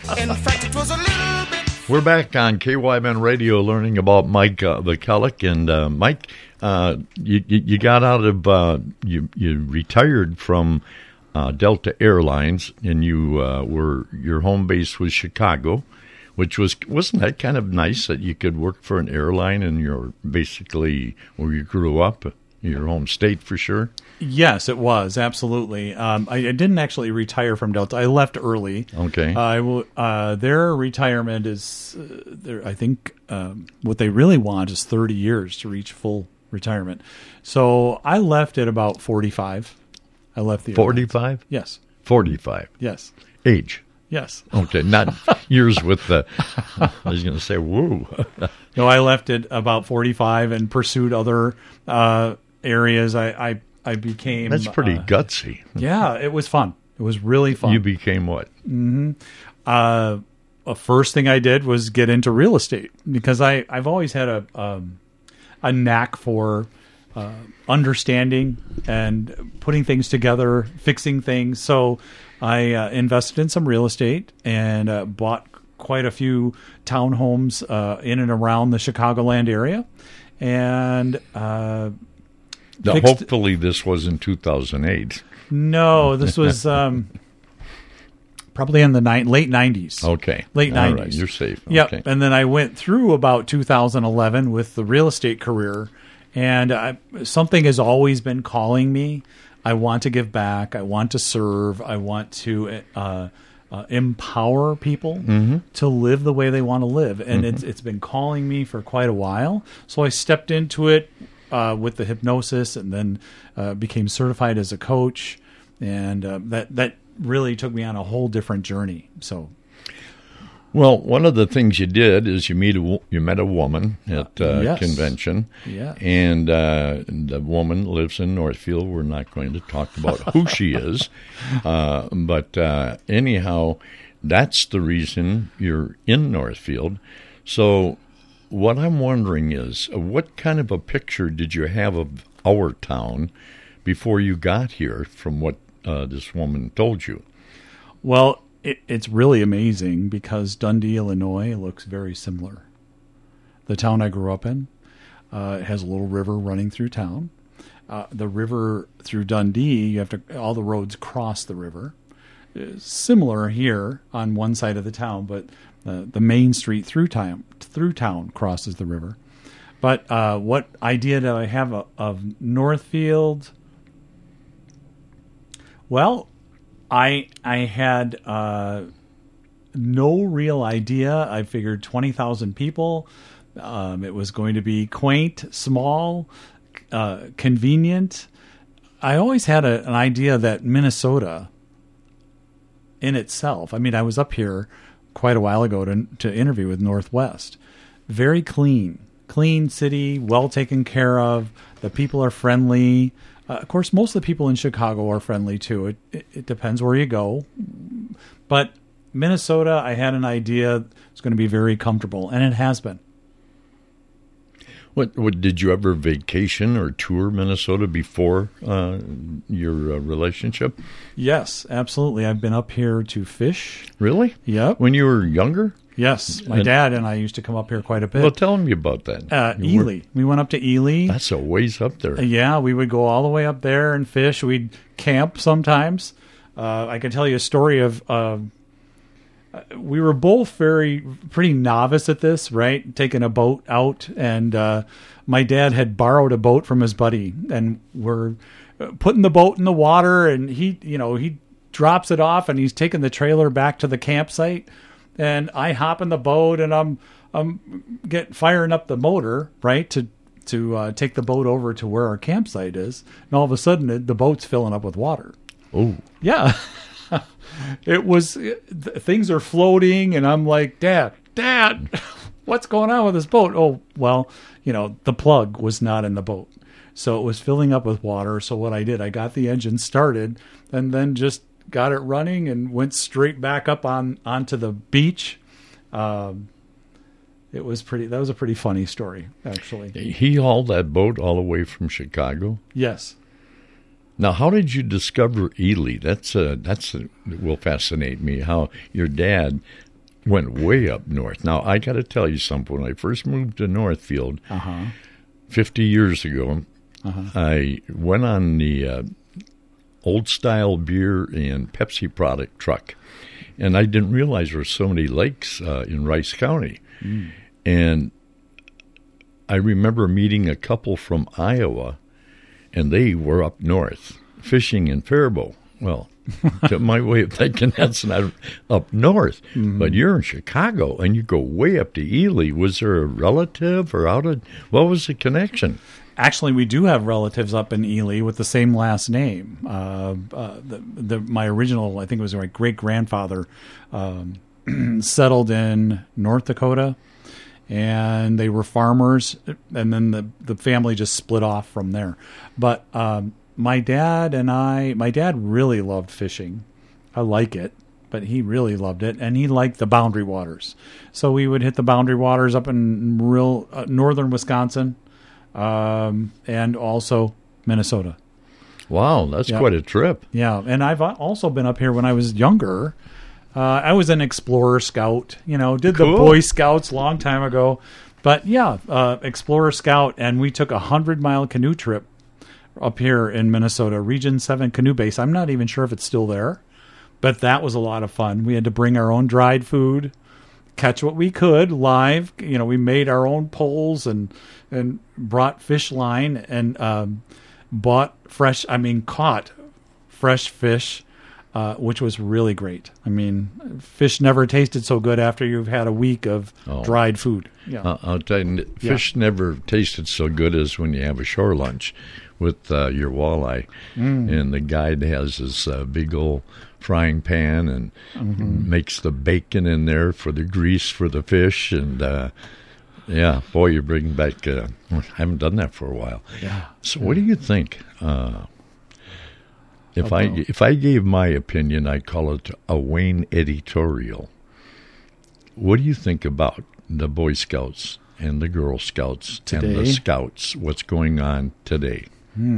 We're back on KYMN Radio learning about Mike Vokelek. And Mike, you got out of, you retired from Delta Airlines, and your home base was Chicago, which wasn't that kind of nice that you could work for an airline and you're basically where you grew up, your home state for sure? Yes, it was, absolutely. I didn't actually retire from Delta. I left early. Okay. Their retirement is, I think, what they really want is 30 years to reach full retirement. So I left at about 45. I left the 45? Yes. 45? Yes. Age? Yes. Okay, not years with the, I was going to say, woo. No, I left at about 45 and pursued other areas. I became... That's pretty gutsy. Yeah, it was fun. It was really fun. You became what? Mm-hmm. First thing I did was get into real estate because I've always had a knack for understanding and putting things together, fixing things. So I invested in some real estate and bought quite a few townhomes in and around the Chicagoland area. And hopefully this was in 2008. No, this was probably in the late 90s. Okay. Late 90s. All right, you're safe. Yep. Okay. And then I went through about 2011 with the real estate career. And something has always been calling me. I want to give back. I want to serve. I want to empower people to live the way they want to live. And it's been calling me for quite a while. So I stepped into it with the hypnosis and then became certified as a coach. and that really took me on a whole different journey. So. Well, one of the things you did is you met a woman at yes. convention, Yes. and the woman lives in Northfield. We're not going to talk about who she is, but anyhow, that's the reason you're in Northfield. So what I'm wondering is, what kind of a picture did you have of our town before you got here from what this woman told you? Well, it's really amazing because Dundee, Illinois looks very similar. The town I grew up in has a little river running through town. The river through Dundee, all the roads cross the river. Similar here on one side of the town, but the main street through town crosses the river. But what idea do I have of Northfield? Well, I had no real idea. I figured 20,000 people. It was going to be quaint, small, convenient. I always had an idea that Minnesota in itself, I mean, I was up here quite a while ago to interview with Northwest. Very clean city, well taken care of. The people are friendly. Of course, most of the people in Chicago are friendly too. It depends where you go. But Minnesota, I had an idea it's going to be very comfortable, and it has been. What did you ever vacation or tour Minnesota before your relationship? Yes, absolutely. I've been up here to fish. Really? Yep. When you were younger? Yes. My dad and I used to come up here quite a bit. Well, tell me about that. Ely. We went up to Ely. That's a ways up there. Yeah, we would go all the way up there and fish. We'd camp sometimes. I can tell you a story of... we were both pretty novice at this, right? Taking a boat out, and my dad had borrowed a boat from his buddy, and we're putting the boat in the water, and he drops it off, and he's taking the trailer back to the campsite, and I hop in the boat, and I'm firing up the motor, right, to take the boat over to where our campsite is, and all of a sudden the boat's filling up with water. Oh, yeah. It was things are floating, and I'm like, Dad, what's going on with this boat? Oh, well, the plug was not in the boat, so it was filling up with water. So what I did, I got the engine started, and then just got it running and went straight back up onto the beach. That was a pretty funny story, actually. He hauled that boat all the way from Chicago? Yes. Now, how did you discover Ely? That's will fascinate me, how your dad went way up north. Now, I got to tell you something. When I first moved to Northfield 50 years ago, I went on the old-style beer and Pepsi product truck, and I didn't realize there were so many lakes in Rice County. Mm. And I remember meeting a couple from Iowa, and they were up north fishing in Faribault. Well, to my way of thinking, that's not up north. Mm-hmm. But you're in Chicago, and you go way up to Ely. Was there a relative or what was the connection? Actually, we do have relatives up in Ely with the same last name. My original, I think it was my great-grandfather, settled in North Dakota, and they were farmers, and then the family just split off from there. But my dad really loved fishing. I like it, but he really loved it, and he liked the boundary waters. So we would hit the boundary waters up in real northern Wisconsin, and also Minnesota. Wow, that's quite a trip. Yeah, and I've also been up here when I was younger. I was an Explorer Scout, did the Boy Scouts long time ago. But yeah, Explorer Scout, and we took 100-mile canoe trip up here in Minnesota, Region 7 Canoe Base. I'm not even sure if it's still there, but that was a lot of fun. We had to bring our own dried food, catch what we could live. We made our own poles and brought fish line and caught fresh fish. which was really great. I mean, fish never tasted so good after you've had a week of dried food. Yeah. I'll tell you, fish never tasted so good as when you have a shore lunch with your walleye. And the guide has this big old frying pan and makes the bacon in there for the grease for the fish. And, yeah, boy, you bring back... I haven't done that for a while. Yeah. So what do you think? If I gave my opinion, I'd call it a Wayne editorial. What do you think about the Boy Scouts and the Girl Scouts Today? and the Scouts? What's going on today?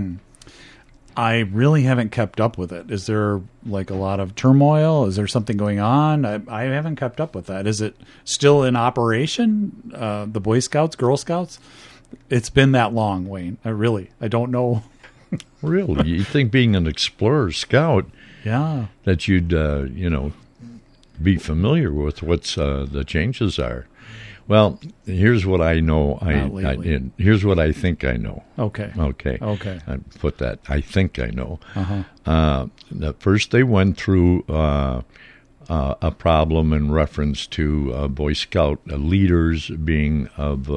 I really haven't kept up with it. Is there like a lot of turmoil? Is there something going on? I haven't kept up with that. Is it still in operation? The Boy Scouts, Girl Scouts? It's been that long, Wayne. I don't know. Really? You think being an explorer scout, yeah, that you'd, be familiar with what's the changes are? Well, here's what I know. Here's what I think I know. Okay. I put that. I think I know. First, they went through a problem in reference to Boy Scout leaders being of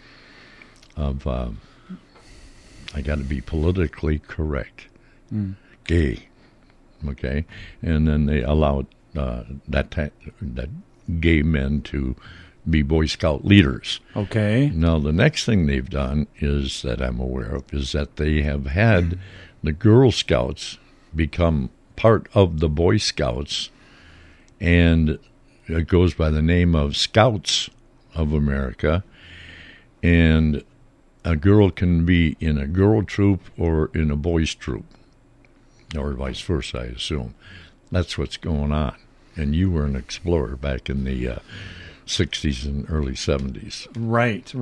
I got to be politically correct, gay. Okay, and then they allowed that gay men to be Boy Scout leaders. Okay. Now, the next thing they've done is that I'm aware of is that they have had the Girl Scouts become part of the Boy Scouts, and it goes by the name of Scouts of America, and a girl can be in a girl troop or in a boys troop, or vice versa, I assume. That's what's going on. And you were an explorer back in the 60s and early 70s. Right.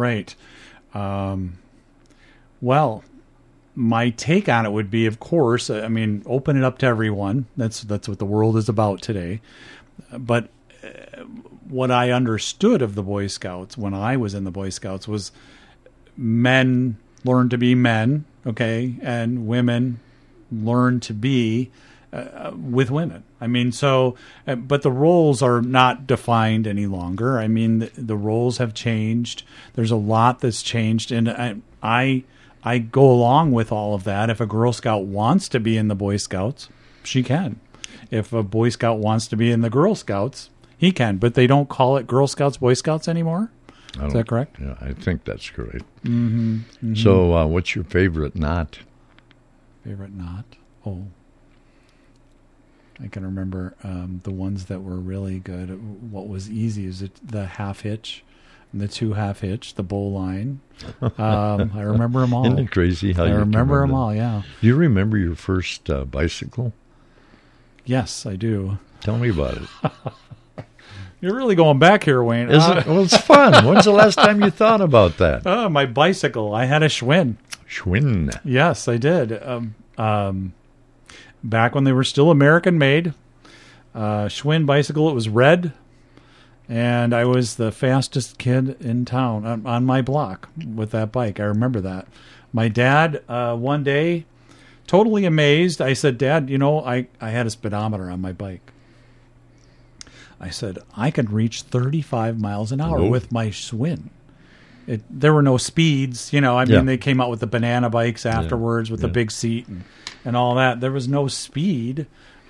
Well, my take on it would be, of course, open it up to everyone. That's what the world is about today. But what I understood of the Boy Scouts when I was in the Boy Scouts was men learn to be men, okay, and women learn to be with women. But the roles are not defined any longer. I mean, the roles have changed. There's a lot that's changed, and I go along with all of that. If a Girl Scout wants to be in the Boy Scouts, she can. If a Boy Scout wants to be in the Girl Scouts, he can. But they don't call it Girl Scouts, Boy Scouts anymore? Is that correct? Yeah, I think that's correct. Mm-hmm. So what's your favorite knot? Favorite knot? Oh. I can remember the ones that were really good. What was easy is the half hitch, and the 2 half hitch, the bow line. I remember them all. Isn't it crazy how I remember them all, yeah. Do you remember your first bicycle? Yes, I do. Tell me about it. You're really going back here, Wayne. Is it? Well, it's fun. When's the last time you thought about that? Oh, my bicycle. I had a Schwinn. Schwinn. Yes, I did. Back when they were still American-made. Schwinn bicycle. It was red. And I was the fastest kid in town on my block with that bike. I remember that. My dad, one day, totally amazed, I said, Dad, I had a speedometer on my bike. I said, I could reach 35 miles an hour with my Schwinn. There were no speeds, they came out with the banana bikes afterwards with the big seat and all that. There was no speed,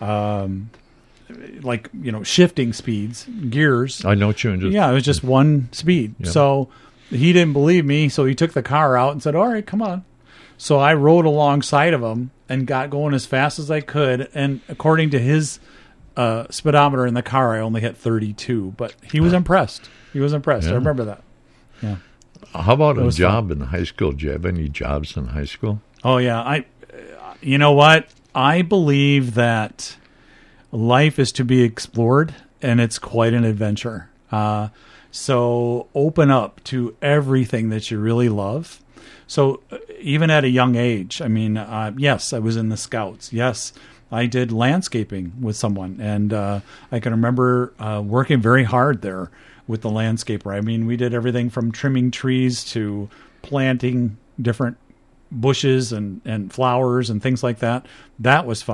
shifting speeds, gears. I know what you mean. Yeah, it was just one speed. Yeah. So he didn't believe me, so he took the car out and said, all right, come on. So I rode alongside of him and got going as fast as I could. And according to his speedometer in the car, I only hit 32, but he was impressed. I remember that. Yeah. How about a job in high school? Do you have any jobs in high school? Oh yeah. You know what? I believe that life is to be explored, and it's quite an adventure. So open up to everything that you really love. So even at a young age, yes, I was in the Scouts. Yes, I did landscaping with someone, and I can remember working very hard there with the landscaper. We did everything from trimming trees to planting different bushes and flowers and things like that. That was fun.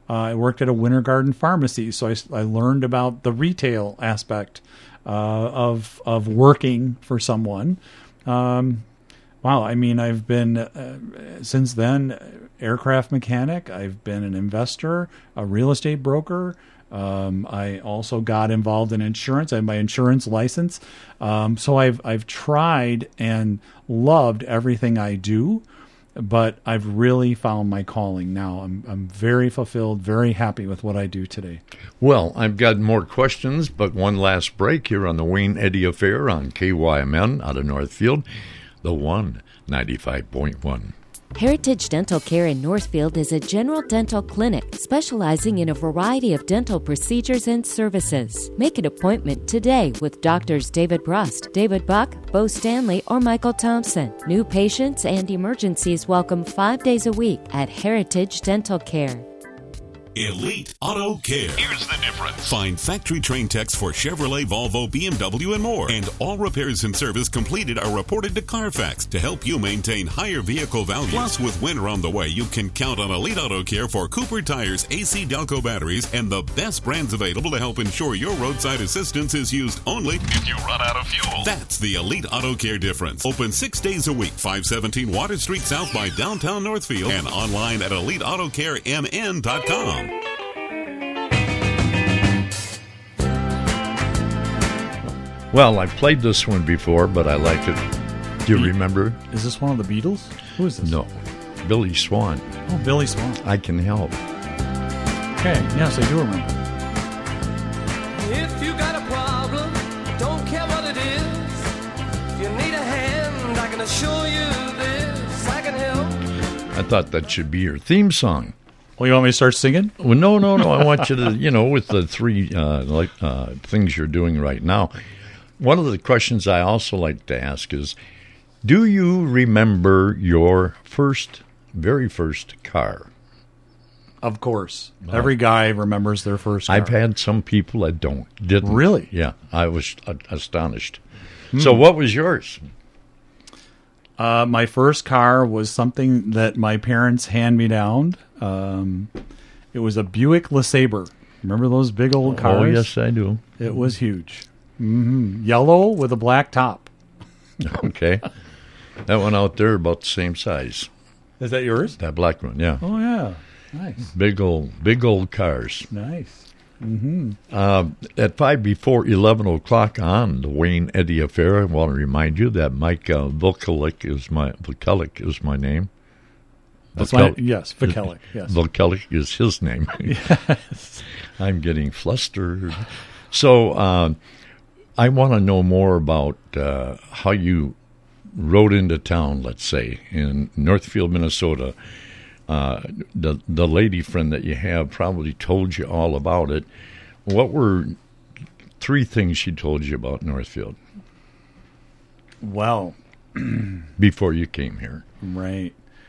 I worked at a Winter Garden pharmacy, so I learned about the retail aspect of working for someone. Wow, I mean, I've been, since then, aircraft mechanic. I've been an investor, a real estate broker. I also got involved in insurance. I have my insurance license. So I've tried and loved everything I do, but I've really found my calling now. I'm very fulfilled, very happy with what I do today. Well, I've got more questions, but one last break here on the Wayne Eddy Affair on KYMN out of Northfield. The one, 95.1. Heritage Dental Care in Northfield is a general dental clinic specializing in a variety of dental procedures and services. Make an appointment today with Doctors David Brust, David Buck, Bo Stanley, or Michael Thompson. New patients and emergencies welcome 5 days a week at Heritage Dental Care. Elite Auto Care. Here's the difference. Find factory trained techs for Chevrolet, Volvo, BMW, and more. And all repairs and service completed are reported to Carfax to help you maintain higher vehicle values. Plus, with winter on the way, you can count on Elite Auto Care for Cooper tires, AC Delco batteries, and the best brands available to help ensure your roadside assistance is used only if you run out of fuel. That's the Elite Auto Care difference. Open 6 days a week, 517 Water Street South by downtown Northfield, and online at EliteAutoCareMN.com. Well, I've played this one before, but I like it. Do you remember? Is this one of the Beatles? Who is this? No. Billy Swan. Oh, Billy Swan. I Can Help. Okay, yes, I do remember. If you got a problem, don't care what it is. If you need a hand, I can assure you this. I can help. I thought that should be your theme song. Well, you want me to start singing? Well, no. I want you to, with the three things you're doing right now. One of the questions I also like to ask is, do you remember your very first car? Of course. Every guy remembers their first car. I've had some people that didn't. Really? Yeah, I was astonished. So what was yours? My first car was something that my parents hand me down. It was a Buick LeSabre. Remember those big old cars? Oh, yes, I do. It was huge. Yellow with a black top. Okay. That one out there about the same size. Is that yours? That black one, yeah. Oh, yeah. Nice. Big old cars. Nice. At 5 before 11 o'clock on the Wayne Eddy Affair, I want to remind you that Mike Vukalik is my name. That's right. Yes, Vukalik. Yes. Vukalik is his name. Yes. I'm getting flustered. So I want to know more about how you rode into town, let's say, in Northfield, Minnesota. The lady friend that you have probably told you all about it. What were 3 things she told you about Northfield? Well, before you came here, right?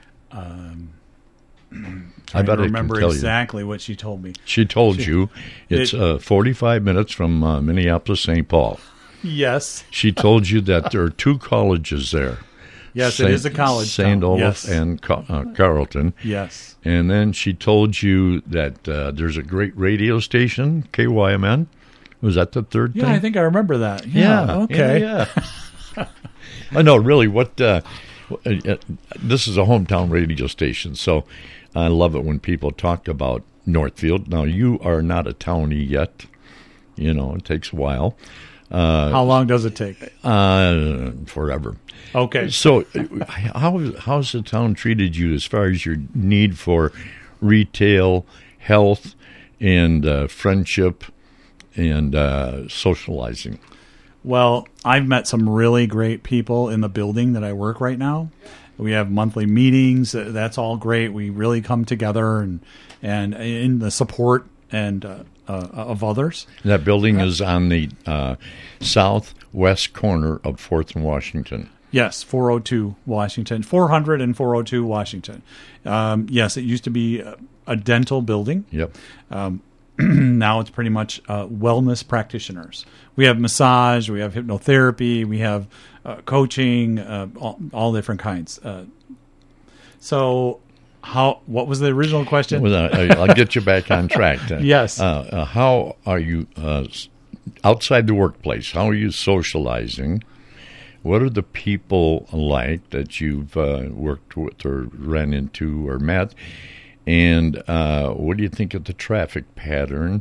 I bet remember I can tell exactly what she told me. She told you it's 45 minutes from Minneapolis, St. Paul. Yes. She told you that there are 2 colleges there. Yes, it is a college. St. Olaf yes. and Carleton. Yes. And then she told you that there's a great radio station, KYMN. Was that the third thing? Yeah, I think I remember that. Yeah. Okay. Yeah. I know, really, what... this is a hometown radio station, so I love it when people talk about Northfield. Now, you are not a townie yet. It takes a while. How long does it take? Forever. Okay. So how's the town treated you as far as your need for retail, health, and friendship and socializing? Well, I've met some really great people in the building that I work right now. We have monthly meetings. That's all great. We really come together and in the support and of others. That building is on the southwest corner of 4th and Washington. Yes, 402 Washington. 400 and 402 Washington. Yes, it used to be a dental building. Yep. Now it's pretty much wellness practitioners. We have massage, we have hypnotherapy, we have coaching, all different kinds. So What was the original question? I'll get you back on track. Yes. How are you outside the workplace? How are you socializing? What are the people like that you've worked with or ran into or met? And what do you think of the traffic pattern?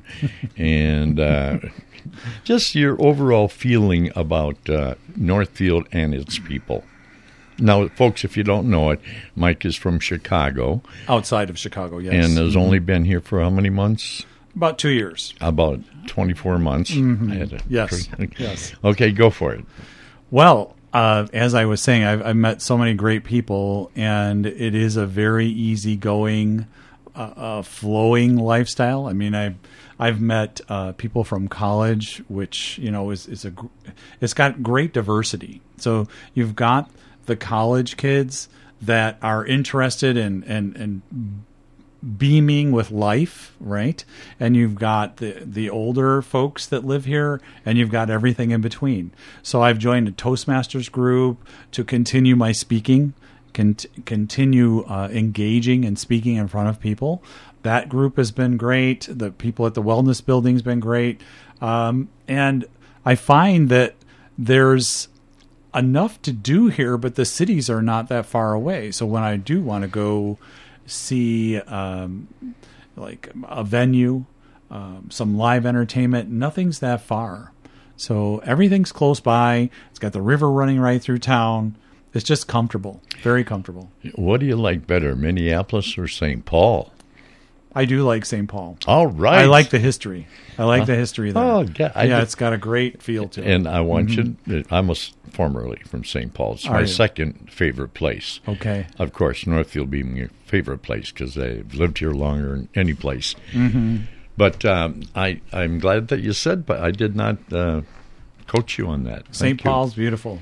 And just your overall feeling about Northfield and its people. Now, folks, if you don't know it, Mike is from Chicago. Outside of Chicago, yes. And has only been here for how many months? About 2 years. About 24 months. Mm-hmm. Yes. Yes. Okay, go for it. Well, as I was saying, I've met so many great people, and it is a very easygoing, flowing lifestyle. I mean, I've met people from college, which it's got great diversity. So you've got the college kids that are interested in beaming with life, right? And you've got the older folks that live here, and you've got everything in between. So I've joined a Toastmasters group to continue my speaking, continue engaging and speaking in front of people. That group has been great. The people at the Wellness Building has been great. And I find that there's enough to do here, but the cities are not that far away. So when I do want to go see like a venue, some live entertainment, nothing's that far. So everything's close by. It's got the river running right through town. It's just comfortable, very comfortable. What do you like better, Minneapolis or St. Paul? I do like St. Paul. All right. I like the history. The history there. Oh, yeah. It's got a great feel to it. And I want you, I'm formerly from St. Paul. It's my second favorite place. Okay. Of course, Northfield being your favorite place because I've lived here longer than any place. Mm-hmm. But I'm glad that you said, but I did not coach you on that. St. Paul's beautiful.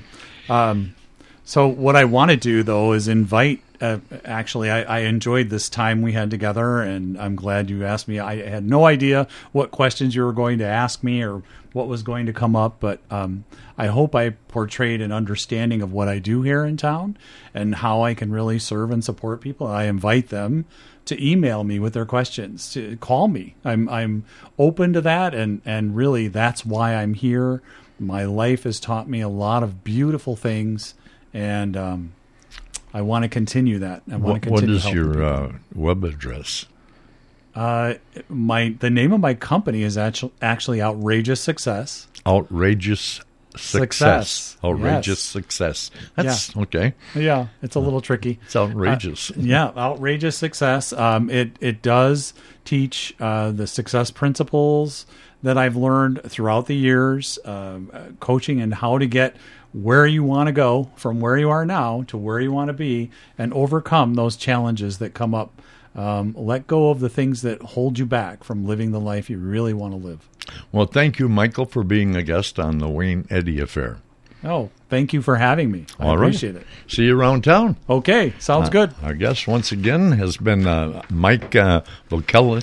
So what I want to do, though, is invite actually, I enjoyed this time we had together, and I'm glad you asked me. I had no idea what questions you were going to ask me or what was going to come up, but I hope I portrayed an understanding of what I do here in town and how I can really serve and support people. I invite them to email me with their questions, to call me. I'm open to that, and really that's why I'm here. My life has taught me a lot of beautiful things, and I want to continue that. What is your web address? The name of my company is actually Outrageous Success. Outrageous Success. Outrageous Yes. Success. That's okay. Yeah, it's a little tricky. It's outrageous. Outrageous Success. It does teach the success principles that I've learned throughout the years, coaching and how to get where you want to go from where you are now to where you want to be and overcome those challenges that come up. Let go of the things that hold you back from living the life you really want to live. Well, thank you, Michael, for being a guest on the Wayne Eddy Affair. Oh, thank you for having me. I appreciate it. See you around town. Okay, sounds good. Our guest once again has been Mike Vocella.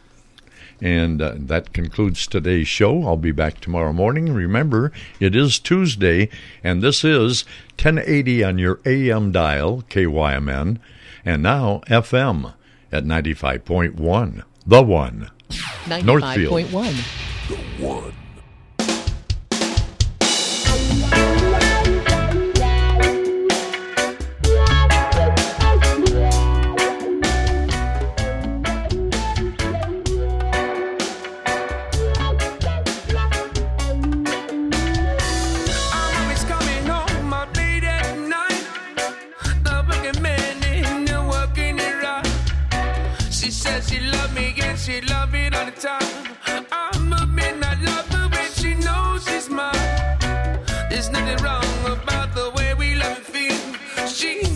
And that concludes today's show. I'll be back tomorrow morning. Remember, it is Tuesday, and this is 1080 on your AM dial, KYMN, and now FM at 95.1, The One. 95.1. Northfield. The One. She love it all the time. I'm a midnight lover when she knows she's mine. There's nothing wrong about the way we love and feel. She